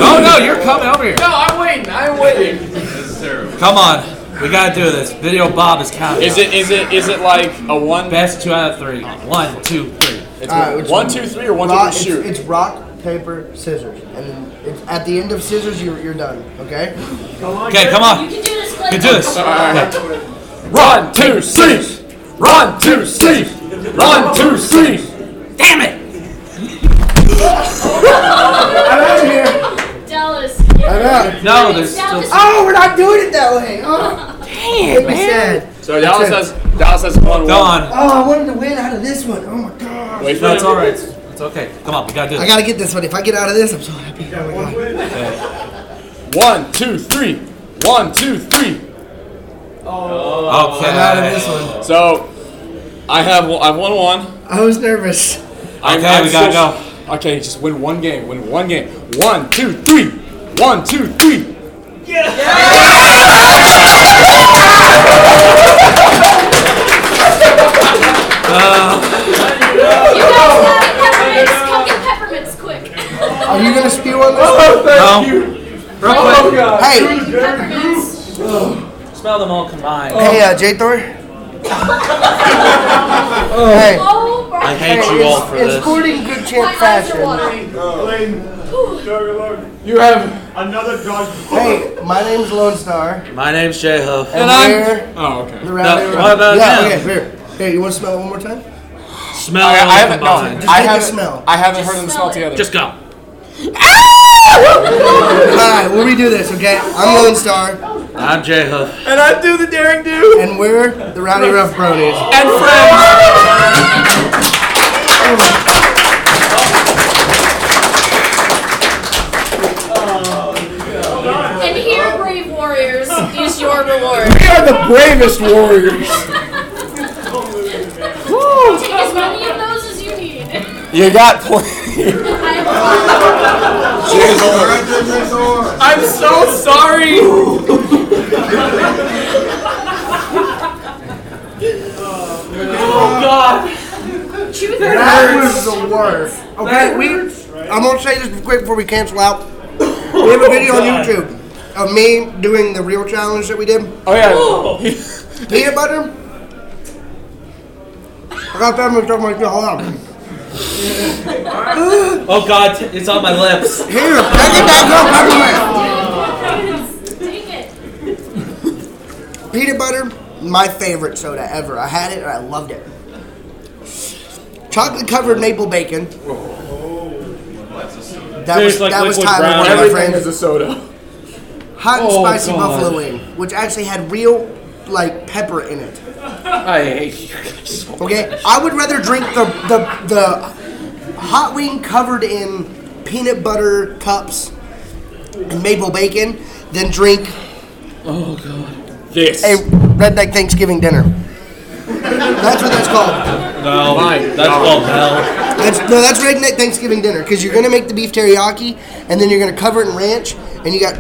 B: Oh no, you're coming over here.
C: No, I'm waiting. I'm waiting.
E: This is terrible.
B: Come on, we gotta do this. Video Bob is counting.
C: Is it? Is it? Is it like a one?
B: Best two out of three. One, two, three.
C: It's
A: All right, which
C: one,
A: one?
C: two, three, or one,
A: Rock,
C: two,
A: it's,
C: three, shoot.
A: it's rock, paper, scissors, and then it's, at the end of scissors, you're, you're done. Okay.
B: Okay, come
H: You
B: on.
H: can do this,
B: You
H: Clayton.
B: can do this.
C: One, two, three. Run, two, three. Run, two, three.
B: Damn it!
A: I'm out of here.
H: Dallas.
A: I'm out.
B: No, there's still.
H: Dallas.
A: Oh, we're not doing it that way. Oh, damn, man.
C: So Dallas has Dallas has one.
B: Go
C: one.
B: on.
A: Oh, I wanted to win out of this one. Oh my god.
C: Wait for
B: No, it's
C: him.
B: all right. It's, it's okay. Come on, we gotta do
A: I
B: this.
A: gotta get this one. If I get out of this, I'm so happy. Oh my god.
C: One, two, three. One, two, three.
A: I'm out of
B: Okay.
A: this one.
C: So I have one- I've won one.
A: I was nervous.
C: I'm,
B: Okay,
C: I'm
B: we gotta
C: so- Okay, just win one game. Win one game. One, two, three. One, two, three.
H: You guys have peppermints. Come get peppermints quick.
A: Are you gonna spew on this?
B: No. Real quick.
A: Hey,
H: Peppermints.
B: Smell them all combined.
A: hey, uh, J Thor. Hey,
H: Oh, my
B: I hate
A: hey,
B: you all
A: in-
B: for
A: in
B: this.
A: sporting good
H: My
A: champ
H: eyes are
A: fashion.
H: watering.
C: You have.
G: Another dog.
A: Hey, my name's Lone Star,
B: My name's J Huff.
A: and
C: I'm-
A: we're
C: Oh, okay.
A: the Rowdy
B: No,
A: Rough.
B: what about
A: Yeah,
B: him?
A: okay, here. Here, you want to smell it one more time?
B: Smell
C: I, I
B: all
C: haven't. No,
B: combined.
A: Just
C: I
A: take a
C: haven't.
A: smell.
C: I haven't
H: Just
C: heard them
H: smell
C: smell
H: it.
C: together.
B: Just go.
A: Alright, we'll redo this, okay? I'm Lone Star,
B: I'm J Huff.
C: and I do the daring do.
A: and we're the Rowdy Rough Bronies.
C: And friends.
H: And here, brave warriors, is your reward.
C: We are the bravest warriors.
H: Take as many of those as you need.
C: You got plenty. I'm so sorry.
B: Oh God.
A: That was the worst. Okay, we. I'm gonna say this quick before we cancel out. We have a video on YouTube of me doing the real challenge that we did.
C: Oh yeah.
A: Peanut butter. I got that much on my hold on.
B: Oh God, it's on my lips.
A: Here, take it back up, peppermint.
H: Take it.
A: Peanut butter, my favorite soda ever. I had it and I loved it. Chocolate covered maple bacon. That was
B: Tastes like
A: that was
B: liquid
A: time with
B: brown.
A: one of my
C: Everything
A: friends.
C: is a soda.
A: Hot and
B: Oh,
A: spicy
B: God.
A: buffalo wing, which actually had real like pepper in it.
B: I hate you guys so much.
A: Okay, I would rather drink the the the hot wing covered in peanut butter cups and maple bacon than drink
B: Oh God.
C: This.
A: a redneck Thanksgiving dinner. That's what that's called.
B: No,
C: My
B: that's
C: God.
B: called hell.
A: That's no, that's redneck Thanksgiving dinner because you're gonna make the beef teriyaki and then you're gonna cover it in ranch and you got